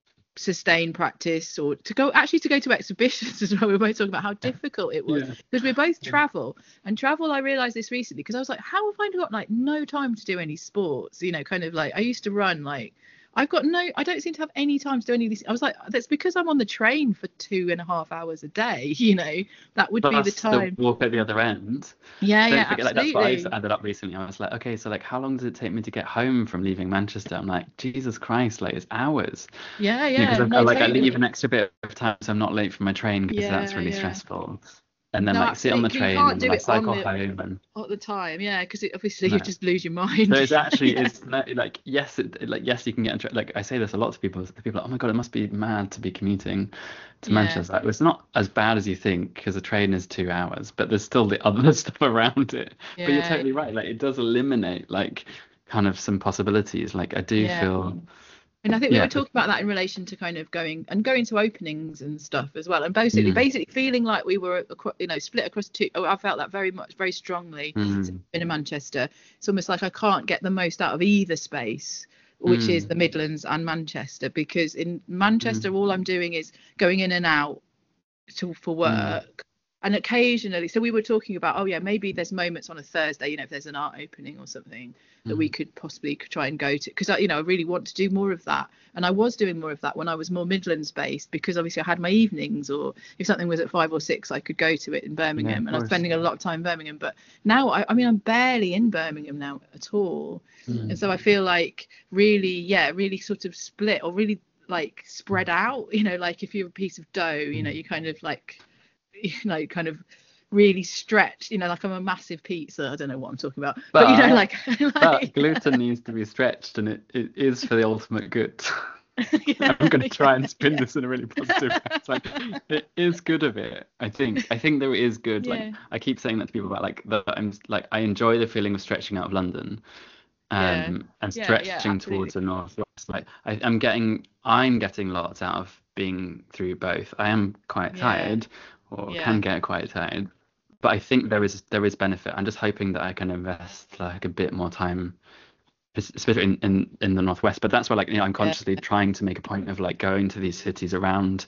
sustain practice, or to go actually to go to exhibitions as well. We were both talking about how difficult it was, Yeah. because we both travel and travel. I realized this recently, because I was like, how have I got like no time to do any sports, you know, kind of like I used to run, like I've got no, I don't seem to have any time to do any of these. I was like, that's because I'm on the train for two and a half hours a day, you know, that would be the Plus the time. walk at the other end. Yeah, yeah, Don't forget, like that's what I've absolutely. added up recently. I was like, okay, so like how long does it take me to get home from leaving Manchester? I'm like, Jesus Christ, like it's hours. Yeah, You know, yeah, because I no, like I leave totally. an extra bit of time so I'm not late for my train, because that's Yeah, really yeah. stressful. And then No, like sit on the absolutely. You train can't and do like it on cycle the home and at the time, yeah, because obviously you no. just lose your So mind. it's actually Yeah, it's no, like yes it like yes you can get into like I say this a lot to people. People are like, oh my God, it must be mad to be commuting to yeah, Manchester. Like, it's not as bad as you think, because the train is two hours, but there's still the other stuff around it. But you're yeah, totally right. Like it does eliminate like kind of some possibilities. Like I do yeah. feel And I think we yeah. were talking about that in relation to kind of going and going to openings and stuff as well, and basically, Mm, basically feeling like we were, you know, split across two. Oh, I felt that very much, very strongly since mm, I've been in Manchester. It's almost like I can't get the most out of either space, which is mm, the Midlands and Manchester, because in mm, Manchester all I'm doing is going in and out to for mm, work, and occasionally, so we were talking about, oh yeah, maybe there's moments on a Thursday, you know, if there's an art opening or something, that we mm. could possibly try and go to, because I, you know, I really want to do more of that. And I was doing more of that when I was more Midlands based, because obviously I had my evenings, or if something was at five or six, I could go to it in Yeah, Birmingham, of and I'm course. spending a lot of time in Birmingham. But now I, I mean I'm barely in Birmingham now at all, and Mm, so I feel like really, yeah, really sort of split, or really like spread out, you know, like if you're a piece of dough, you know, mm. you kind of like, you know, kind of really stretched, you know, like I'm a massive pizza. I don't know what I'm talking about, but you know, But like, but like gluten needs to be stretched, and it, it is for the ultimate good. yeah, I'm going to try and spin yeah, this in a really positive way. It's like it is good of it. I think. I think there is good. Like yeah, I keep saying that to people about like that. I'm like I enjoy the feeling of stretching out of London, yeah, um, and yeah, yeah, stretching towards absolutely. the northwest. Like I, I'm getting, I'm getting lots out of being through both. I am quite Yeah, tired, or yeah, can get quite tired, but I think there is there is benefit. I'm just hoping that I can invest like a bit more time especially in, in in the northwest. But that's why like you know I'm yeah. consciously trying to make a point of like going to these cities around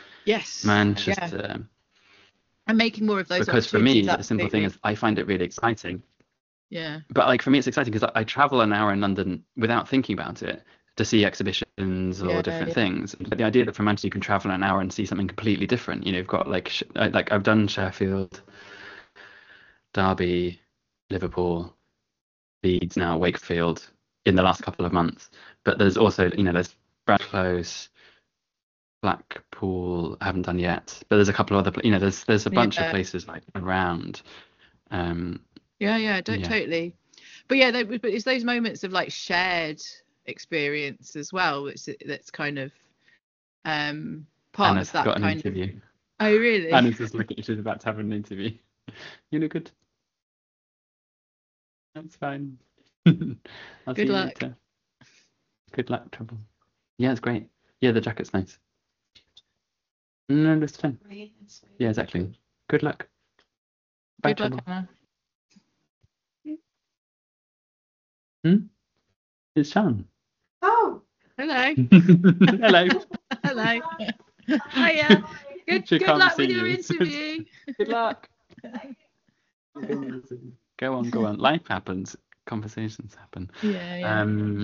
Yes, yeah. Manchester, And making more of those because for opportunities, me the simple thing absolutely. is I find it really exciting. Yeah, But like for me it's exciting because I, I travel an hour in London without thinking about it, to see exhibitions or yeah, different yeah, things. But the idea that from Manchester you can travel an hour and see something completely different, you know, you've got like sh- uh, like I've done Sheffield, Derby, Liverpool, Leeds, now Wakefield in the last couple of months. But there's also, you know, there's Brad Close, Blackpool, I haven't done yet. But there's a couple of other, pla- you know, there's there's a bunch of yeah, places like around. Um, Yeah, yeah, don't yeah, totally. But yeah, they, but it's those moments of like shared experience as well. It's that's kind of um part of Anna's that got an kind of. interview. Oh, really? Anna's just looking. She's about to have an interview. You look good. That's fine. I'll see Good you luck. later. Good luck, Trouble. Yeah, it's great. Yeah, the jacket's nice. No, that's fine. Yeah, exactly. Good luck. Bye, Good luck, Trouble. Anna. Hmm? It's Sean. Oh, Hello. Hello. Hello. Hiya. Good She good can't luck see with your you. interview. Good luck. Go on, go on. Life happens. Conversations happen. Yeah, yeah.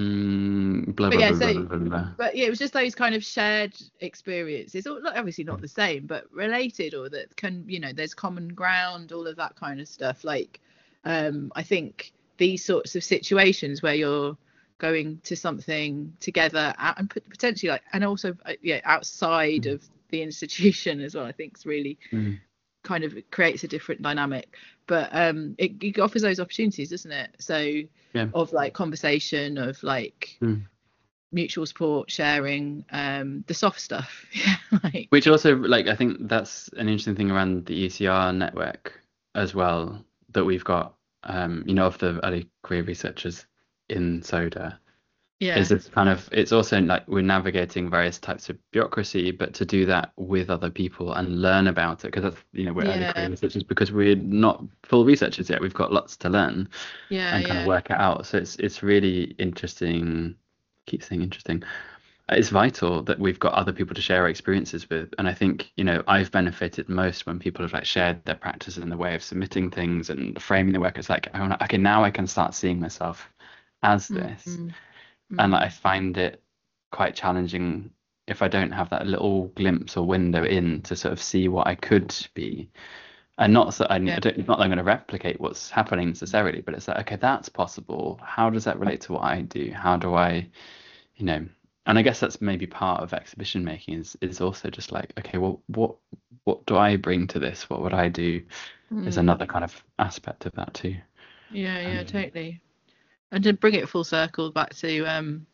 Um, blah, But blah, yeah, blah, so blah, blah, blah. but yeah, it was just those kind of shared experiences, or not- obviously not the same, but related, or that can, you know, there's common ground, all of that kind of stuff. Like, um, I think these sorts of situations where you're going to something together out- and pot- potentially like, and also uh, yeah, outside of the institution as well, I think is really Mm. kind of creates a different dynamic. But um, it, it offers those opportunities, doesn't it? So Yeah. of like conversation, of like Mm. mutual support, sharing, um, the soft stuff. Yeah, like Which also, like, I think that's an interesting thing around the E C R network as well, that we've got, um, you know, of the early career researchers in SODA. yeah, Is this kind of, it's also like we're navigating various types of bureaucracy, but to do that with other people and learn about it, because that's, you know, we're early yeah, career researchers because we're not full researchers yet. We've got lots to learn yeah, and kind of yeah, work it out. So it's it's really interesting. Keep saying interesting. It's vital that we've got other people to share our experiences with. And I think, you know, I've benefited most when people have like shared their practices and the way of submitting things and framing the work. It's like, oh, okay, now I can start seeing myself as this. mm, And mm, I find it quite challenging if I don't have that little glimpse or window in to sort of see what I could be. And not so I, I yeah, don't, not that I'm going to replicate what's happening necessarily, but it's like, okay, that's possible. How does that relate to what I do? How do I, you know, and I guess that's maybe part of exhibition making is is also just like, okay, well, what what do I bring to this? What would I do? Is mm, another kind of aspect of that too. yeah, yeah, Um, totally. And to bring it full circle back to um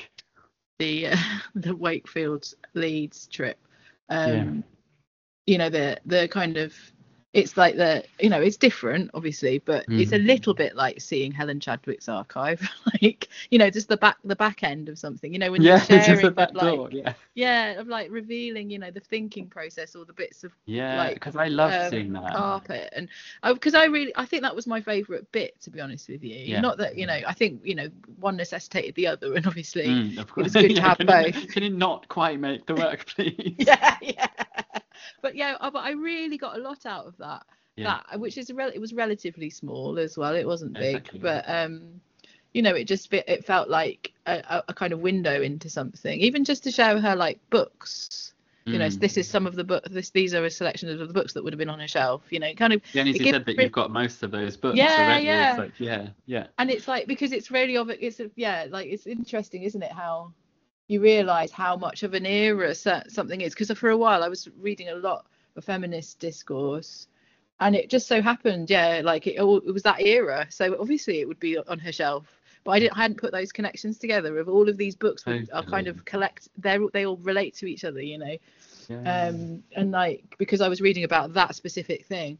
the uh, the Wakefield Leeds trip, yeah. um, you know, the the kind of, it's like the, you know, it's different obviously, but it's a Mm. little bit like seeing Helen Chadwick's archive. Like, you know, just the back the back end of something, you know, when Yeah, you're it's just sharing at that of like, door. Yeah. yeah, of like revealing, you know, the thinking process or the bits of Yeah, like because I love um seeing that. carpet. And I, because I really, I think that was my favorite bit, to be honest with you. Yeah. Not that, you know, I think, you know, one necessitated the other, and obviously Mm, of it course. was good to Yeah, have can both. it, can it not quite make the work, please? Yeah, yeah. But yeah, I- but I really got a lot out of that. Yeah, That, which is a rel- it was relatively small as well. It wasn't big, exactly. but um, you know, it just fit, it felt like a, a, a kind of window into something. Even just to show her like books. You know, Mm. this is some of the book. This these are a selection of the books that would have been on her shelf. You know, kind of. Yeah, and as It you gives, said that you've got most of those books yeah, already. It's yeah. like, yeah, yeah. And it's like, because it's really of it. It's a, yeah, like it's interesting, isn't it? How you realise how much of an era so- something is. Because for a while I was reading a lot of feminist discourse, and it just so happened, yeah, like it all, it was that era. So obviously it would be on her shelf. But I didn't I hadn't put those connections together of all of these books, which are kind Totally. of collect. They they all relate to each other, you know. Yeah. Um, and like, because I was reading about that specific thing.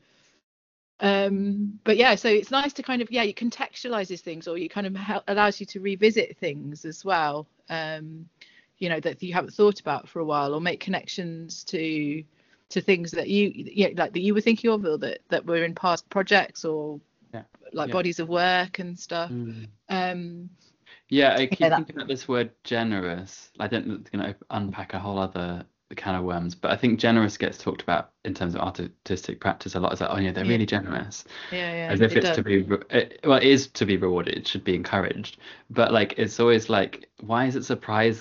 Um, but yeah, so it's nice to kind of, yeah, you contextualizes things, or you kind of help, allows you to revisit things as well. Um, you know, that you haven't thought about for a while, or make connections to to things that you, yeah, like that you were thinking of, or that that were in past projects, or Yeah. like Yeah. bodies of work and stuff. Mm. Um, Yeah, I keep yeah, that, thinking about this word generous. I don't know, it's going to unpack a whole other can of worms, but I think generous gets talked about in terms of artistic practice a lot. It's like, oh yeah, they're yeah, really generous, yeah, yeah, as if it it's does. to be, re- it, well, it is to be rewarded. It should be encouraged, but like it's always like, why is it surprised that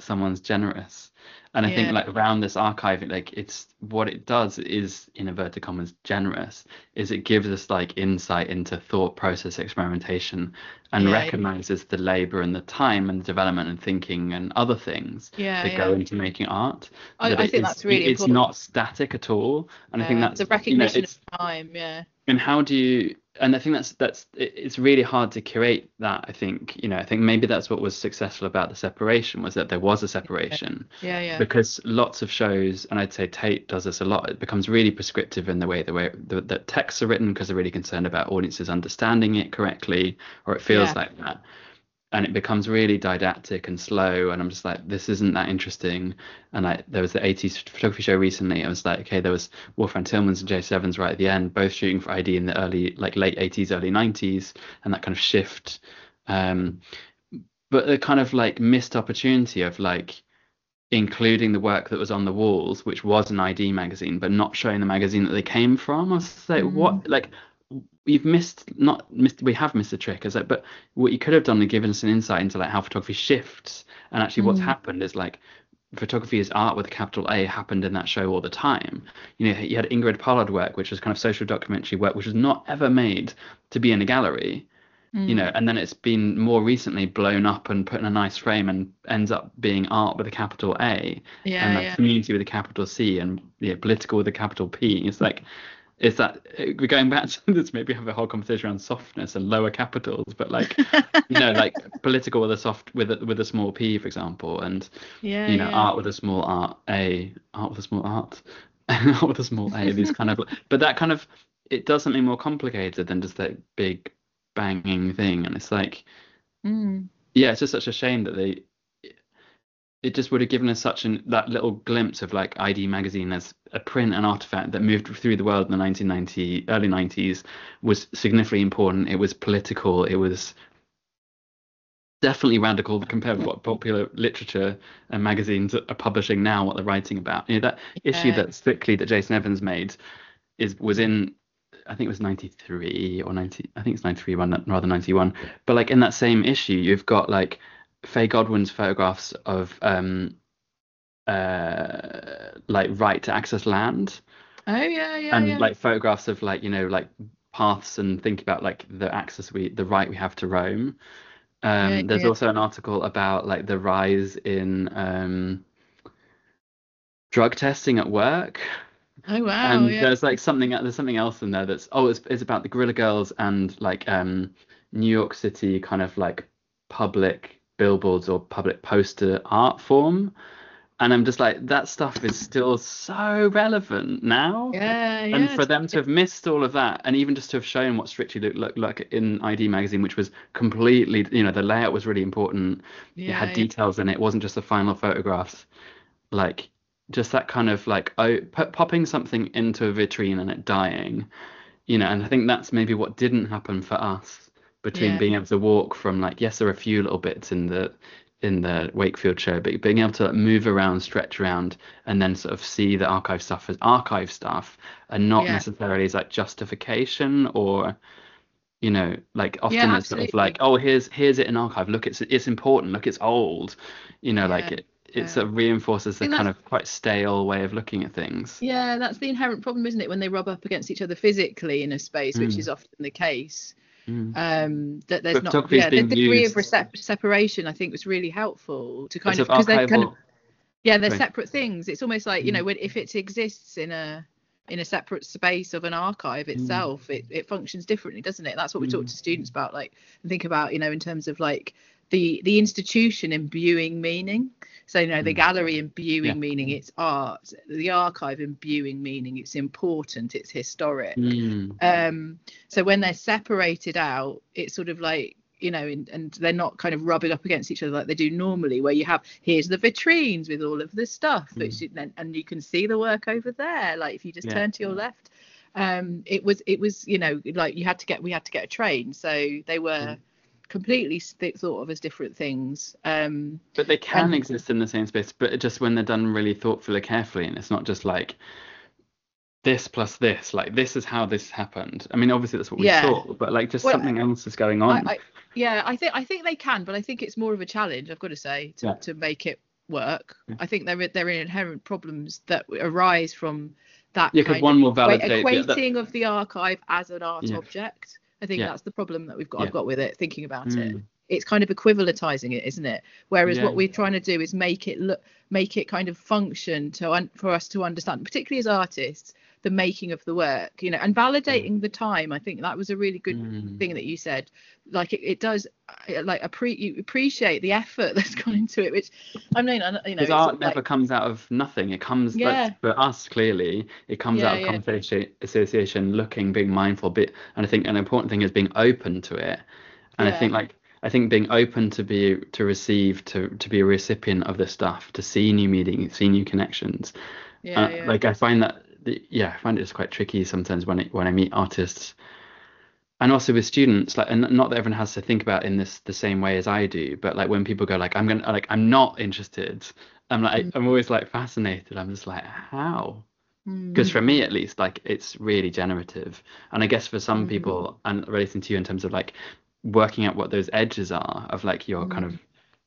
someone's generous. And I think Yeah. like around this archive, like it's what it does is, in inverted commas, generous, is it gives us like insight into thought process experimentation and Yeah. recognizes the labor and the time and development and thinking and other things Yeah. that go Yeah. into making art. I, That I it think is that's really it's important. not static at all. And I think Uh, that's, the you know, recognition it's of time. Yeah. and how do you and I think that's that's it- it's really hard to curate that. I think, you know, I think maybe that's what was successful about the separation, was that there was a separation, Yeah. Yeah. because lots of shows, and I'd say Tate does this a lot, it becomes really prescriptive in the way the way the, the texts are written, because they're really concerned about audiences understanding it correctly, or it feels Yeah. like that. And it becomes really didactic and slow, and I'm just like, this isn't that interesting. And I there was the eighties photography show recently. I was like, okay, there was Wolfram Tillmans and Jason Evans right at the end, both shooting for I D in the early, like late eighties, early nineties, and that kind of shift. Um, but the kind of like missed opportunity of like including the work that was on the walls, which was an I D magazine, but not showing the magazine that they came from. I was like, Mm. what? Like, we've missed, not missed, we have missed a trick. Is like, but what you could have done is given us an insight into like how photography shifts, and actually what's Mm. happened is like photography is art with a capital A happened in that show all the time. You know, you had Ingrid Pollard work, which was kind of social documentary work, which was not ever made to be in a gallery, you know, Mm. and then it's been more recently blown up and put in a nice frame and ends up being art with a capital A, Yeah. and like Yeah. community with a capital C, and yeah, political with a capital P. It's like, is that we're going back to this? Maybe have a whole conversation around softness and lower capitals, but like, you know, like political with a soft with a with a small P, for example, and Yeah. you know, Yeah. art with a small art A, art with a small art, art with a small A. These kind of, but that kind of, it does something more complicated than just that big banging thing. And it's like, Mm. yeah, it's just such a shame that they, it just would have given us such an that little glimpse of like I D magazine as a print and artifact that moved through the world in the nineteen ninety early nineties, was significantly important. It was political. It was definitely radical compared with what popular literature and magazines are publishing now, what they're writing about. You know, that issue Yeah. that Strictly that Jason Evans made is was in, I think it was ninety-three or ninety, I think it's ninety-three rather ninety-one. But like in that same issue, you've got like Faye Godwin's photographs of um uh like right to access land, Oh yeah. Yeah. and Yeah. like photographs of like, you know, like paths, and think about like the access we the right we have to roam. Yeah. Um, there's Yeah. also an article about like the rise in um drug testing at work. Oh wow. And Yeah. there's like something there's something else in there that's, oh, it's it's about the Guerrilla Girls and like um New York City kind of like public billboards or public poster art form. And I'm just like, that stuff is still so relevant now. Yeah. And Yeah. for them to have missed all of that, and even just to have shown what Strictly looked looked like in I D magazine, which was completely, you know, the layout was really important. It Yeah. had Yeah. details in it. It wasn't just the final photographs. Like, just that kind of like, oh, p popping something into a vitrine and it dying, you know. And I think that's maybe what didn't happen for us, between Yeah. being able to walk from like, yes, there are a few little bits in the in the Wakefield show, but being able to like, move around, stretch around, and then sort of see the archive stuff as archive stuff, and not Yeah. necessarily as like justification, or, you know, like Yeah. often it's sort of like, Absolutely. oh, here's here's it in archive. Look, it's it's important. Look, it's old. You know, like Yeah. it it Yeah. sort of reinforces I the think kind that's of quite stale way of looking at things. yeah. That's the inherent problem, isn't it? When they rub up against each other physically in a space, which is Mm, often the case. mm. Um, that there's But not, photography is yeah, the being degree of used recep separation, I think, was really helpful to as kind of of, because they're kind of, archival. yeah, they're Sorry. separate things. It's almost like, you know, Mm, when, if it exists in a in a separate space of an archive mm, itself, it, it functions differently, doesn't it? That's what we talk mm, to students about, like, and think about, you know, in terms of like the the institution imbuing meaning. So, you know, the mm. gallery Yeah. imbuing meaning it's art, the archive imbuing meaning it's important, it's historic. Mm, Um, so when they're separated out, it's sort of like, you know, and, and they're not kind of rubbing up against each other like they do normally, where you have, here's the vitrines with all of the stuff, which mm. you, and, and you can see the work over there. Like if you just Yeah. turn to your left, um, it was, it was, you know, like you had to get, we had to get a train. So they were Mm. completely th thought of as different things. Um, But they can and exist in the same space, but just when they're done really thoughtfully, carefully, and it's not just like this plus this, like this is how this happened. I mean, obviously that's what we yeah, saw, but like just well, something else is going I, on. I, yeah, I think, I think they can, but I think it's more of a challenge, I've got to say, to, Yeah. to make it work. I think there are there are inherent problems that arise from that Yeah, because kind one of will validate the other. equating of the archive as an art Yeah, object. I think yeah, that's the problem that we've got. yeah. I've got with it, thinking about it. Mm, It's kind of equivalentizing it, isn't it? Whereas yeah. what we're trying to do is make it look, make it kind of function to un, for us to understand, particularly as artists, the making of the work, you know, and validating the time. I think that was a really good Mm. thing that you said. Like it, it does, uh, like appre- you appreciate the effort that's gone into it, which I mean, I- you know, Because it's art sort of never like, comes out of nothing. It comes, yeah, like, for us, clearly, it comes out yeah, of yeah, conversation, association, looking, being mindful. Bit, and I think an important thing is being open to it. And I yeah, think, like, I think being open to be to receive, to to be a recipient of this stuff, to see new meaning, see new connections. yeah, Uh, yeah, like I find that, the, yeah, I find it just quite tricky sometimes when it, when I meet artists, and also with students, like, and not that everyone has to think about it in this the same way as I do, but like when people go like, I'm gonna, like, I'm not interested, I'm like, mm, I'm always like fascinated. I'm just like, how? Because mm, for me, at least, like, it's really generative, and I guess for some mm, people, and relating to you in terms of like working out what those edges are of like your kind of mm.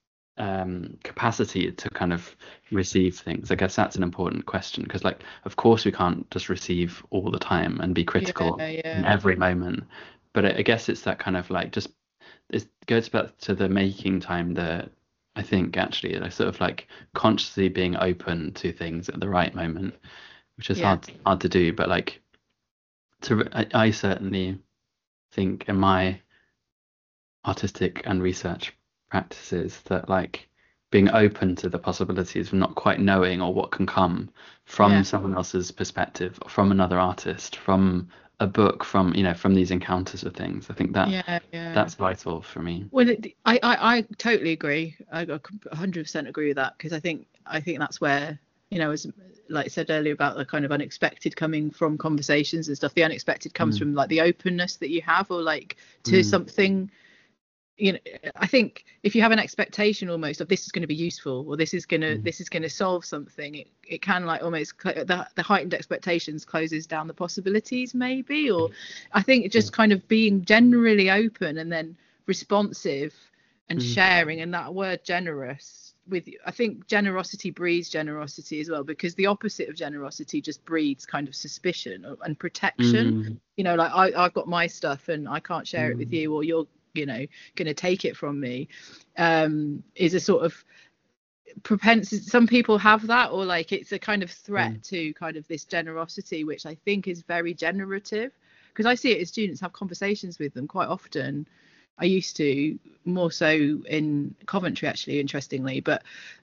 um capacity to kind of receive things. I guess that's an important question, because, like, of course we can't just receive all the time and be Yeah, critical in yeah, every moment, but I, I guess it's that kind of like, just, it goes back to the making time, the, I think, actually, like, sort of like consciously being open to things at the right moment, which is yeah, hard hard to do, but like, to I, I certainly think in my artistic and research practices that, like, being open to the possibilities of not quite knowing, or what can come from yeah. someone else's perspective, from another artist, from a book, from, you know, from these encounters with things. I think that Yeah, yeah. that's vital for me. Well, it, I, I, I totally agree. I one hundred percent agree with that, because I think I think that's where, you know, as like I said earlier about the kind of unexpected coming from conversations and stuff. The unexpected comes Mm, from like the openness that you have, or like to mm, something. You know, I think if you have an expectation almost of this is going to be useful, or this is going to mm, this is going to solve something, it, it can like almost cl- the, the heightened expectations closes down the possibilities maybe. Or I think it mm, just kind of being generally open and then responsive and mm, sharing, and that word generous with you. I think generosity breeds generosity as well, because the opposite of generosity just breeds kind of suspicion and protection. mm, You know, like I, I've got my stuff and I can't share it with mm, you, or you're, you know, going to take it from me, um is a sort of propensity. Some people have that, or like it's a kind of threat mm, to kind of this generosity, which I think is very generative, because I see it as students have conversations with them quite often. I used to, more so in Coventry actually, interestingly, but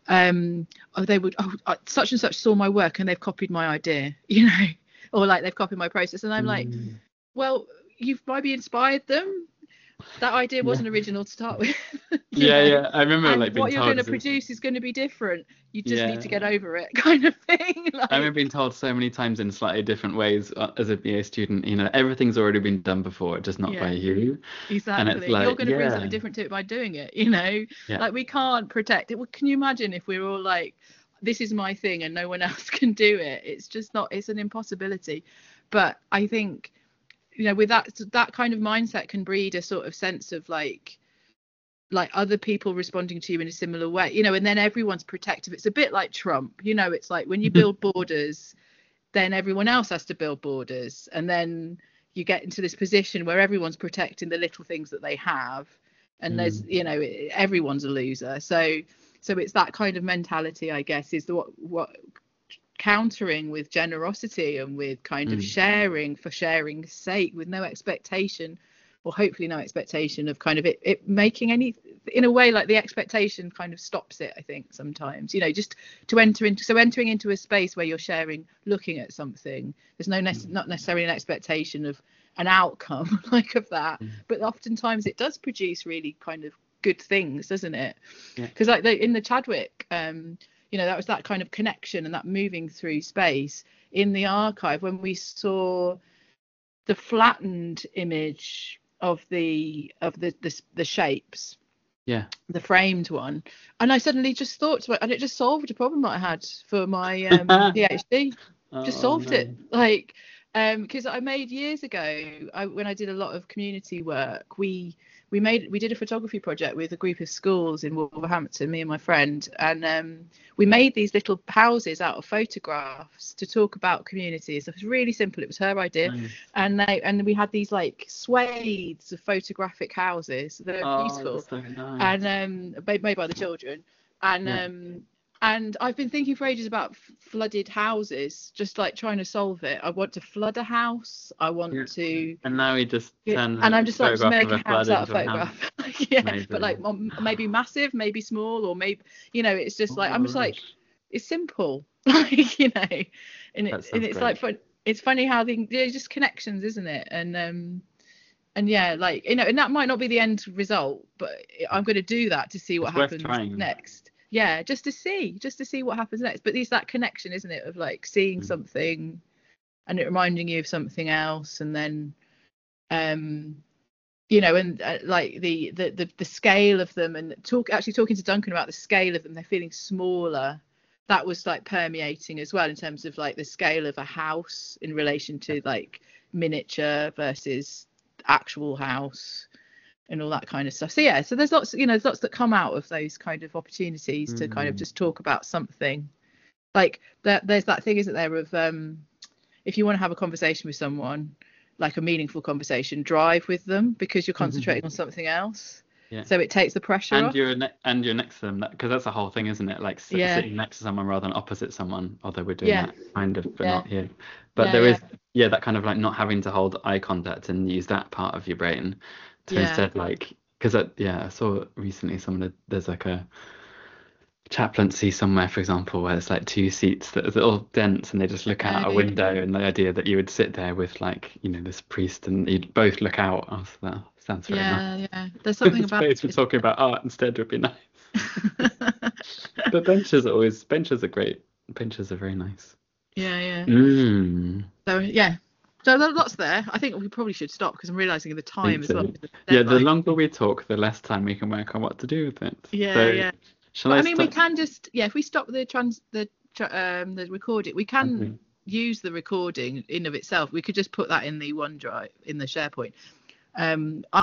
um oh, they would, oh, such and such saw my work and they've copied my idea, you know, or like they've copied my process, and I'm like, mm. well, you've maybe inspired them. That idea Yeah. wasn't original to start with. You Yeah, know, yeah. I remember, and like, being what you're going told, to as a- produce is going to be different. You just need to yeah. get over it, kind of thing. I remember Like, being told so many times in slightly different ways, uh, as a B A student, you know, everything's already been done before, just not by yeah, you. And it's exactly, you're like, going to bring something yeah, different to it by doing it, you know. yeah. Like, we can't protect it. Well, can you imagine if we were all like, this is my thing and no one else can do it? It's just not, it's an impossibility. But I think, you know, with that that kind of mindset can breed a sort of sense of like like other people responding to you in a similar way, you know, and then everyone's protective. It's a bit like Trump, you know. It's like when you build borders, then everyone else has to build borders, and then you get into this position where everyone's protecting the little things that they have, and there's, Mm, you know, everyone's a loser. So so it's that kind of mentality, I guess, is the what what countering with generosity and with kind of mm, sharing for sharing's sake, with no expectation, or hopefully no expectation of kind of it, it making any, in a way, like the expectation kind of stops it, I think, sometimes, you know, just to enter into, so entering into a space where you're sharing, looking at something, there's no nec- mm, not necessarily an expectation of an outcome like of that, mm. but oftentimes it does produce really kind of good things, doesn't it? Yeah. Because like the, in the Chadwick, um you know, that was that kind of connection and that moving through space in the archive when we saw the flattened image of the of the the, the shapes, Yeah. the framed one, and I suddenly just thought to it, and it just solved a problem that I had for my um PhD. Just Oh solved no. it. Like, Um, because I made years ago, I, when I did a lot of community work, we we made we did a photography project with a group of schools in Wolverhampton, me and my friend, and um, we made these little houses out of photographs to talk about communities. It was really simple. It was her idea, Nice. and they and we had these like swathes of photographic houses that are Oh, beautiful, that's so nice. and um, made, made by the children, and Yeah. um. And I've been thinking for ages about f- flooded houses, just like trying to solve it. I want to flood a house. I want Yeah. to, And now we just yeah, turn and a I'm just like just photograph make of a a house flood out of into a house. photograph. Yeah, Amazing. but like m- maybe massive, maybe small, or maybe, you know, it's just Oh like my I'm just like gosh. it's simple, like you know, and That it, sounds and it's great. like fun. It's funny how the yeah, just connections, isn't it? And um and yeah, like you know, and that might not be the end result, but I'm going to do that to see what It's worth happens trying. next. Yeah, just to see, just to see what happens next. But there's that connection, isn't it, of like seeing Mm. something and it reminding you of something else, and then um you know, and uh, like the, the the the scale of them, and talk actually talking to Duncan about the scale of them, they're feeling smaller. That was like permeating as well in terms of like the scale of a house in relation to like miniature versus actual house and all that kind of stuff. So yeah, so there's lots, you know, there's lots that come out of those kind of opportunities to kind of Mm. just talk about something. Like that, there's that thing, isn't there, of um, if you want to have a conversation with someone, like a meaningful conversation, drive with them because you're concentrating on something else. Yeah. So it takes the pressure And off. you're ne- and you're next to them, because that's the whole thing, isn't it? Like sit, Yeah. sitting next to someone rather than opposite someone. Although we're doing Yeah. that kind of, but Yeah. not here. But Yeah, there yeah. is, yeah, that kind of like not having to hold eye contact and use that part of your brain to Yeah. instead like, because yeah, I saw recently someone had- there's like a chaplaincy somewhere, for example, where it's like two seats that are all dense and they just look out Oh, a yeah. window, and the idea that you would sit there with like, you know, this priest and you'd both look out. Oh, that sounds very nice. Yeah, yeah. There's something about Space for it. talking about art instead would be nice. But benches are always benches are great. Benches are very nice. Yeah, yeah. Mm, So yeah. So there's lots there. I think we probably should stop because I'm realizing the I time think as so. well. The Yeah, the deadline. longer we talk, the less time we can work on what to do with it. Yeah, So, yeah. shall But I I mean, we start? can just, yeah, if we stop the trans the tra- um the recording, we can Okay. use the recording in of itself. We could just put that in the OneDrive in the SharePoint. Um,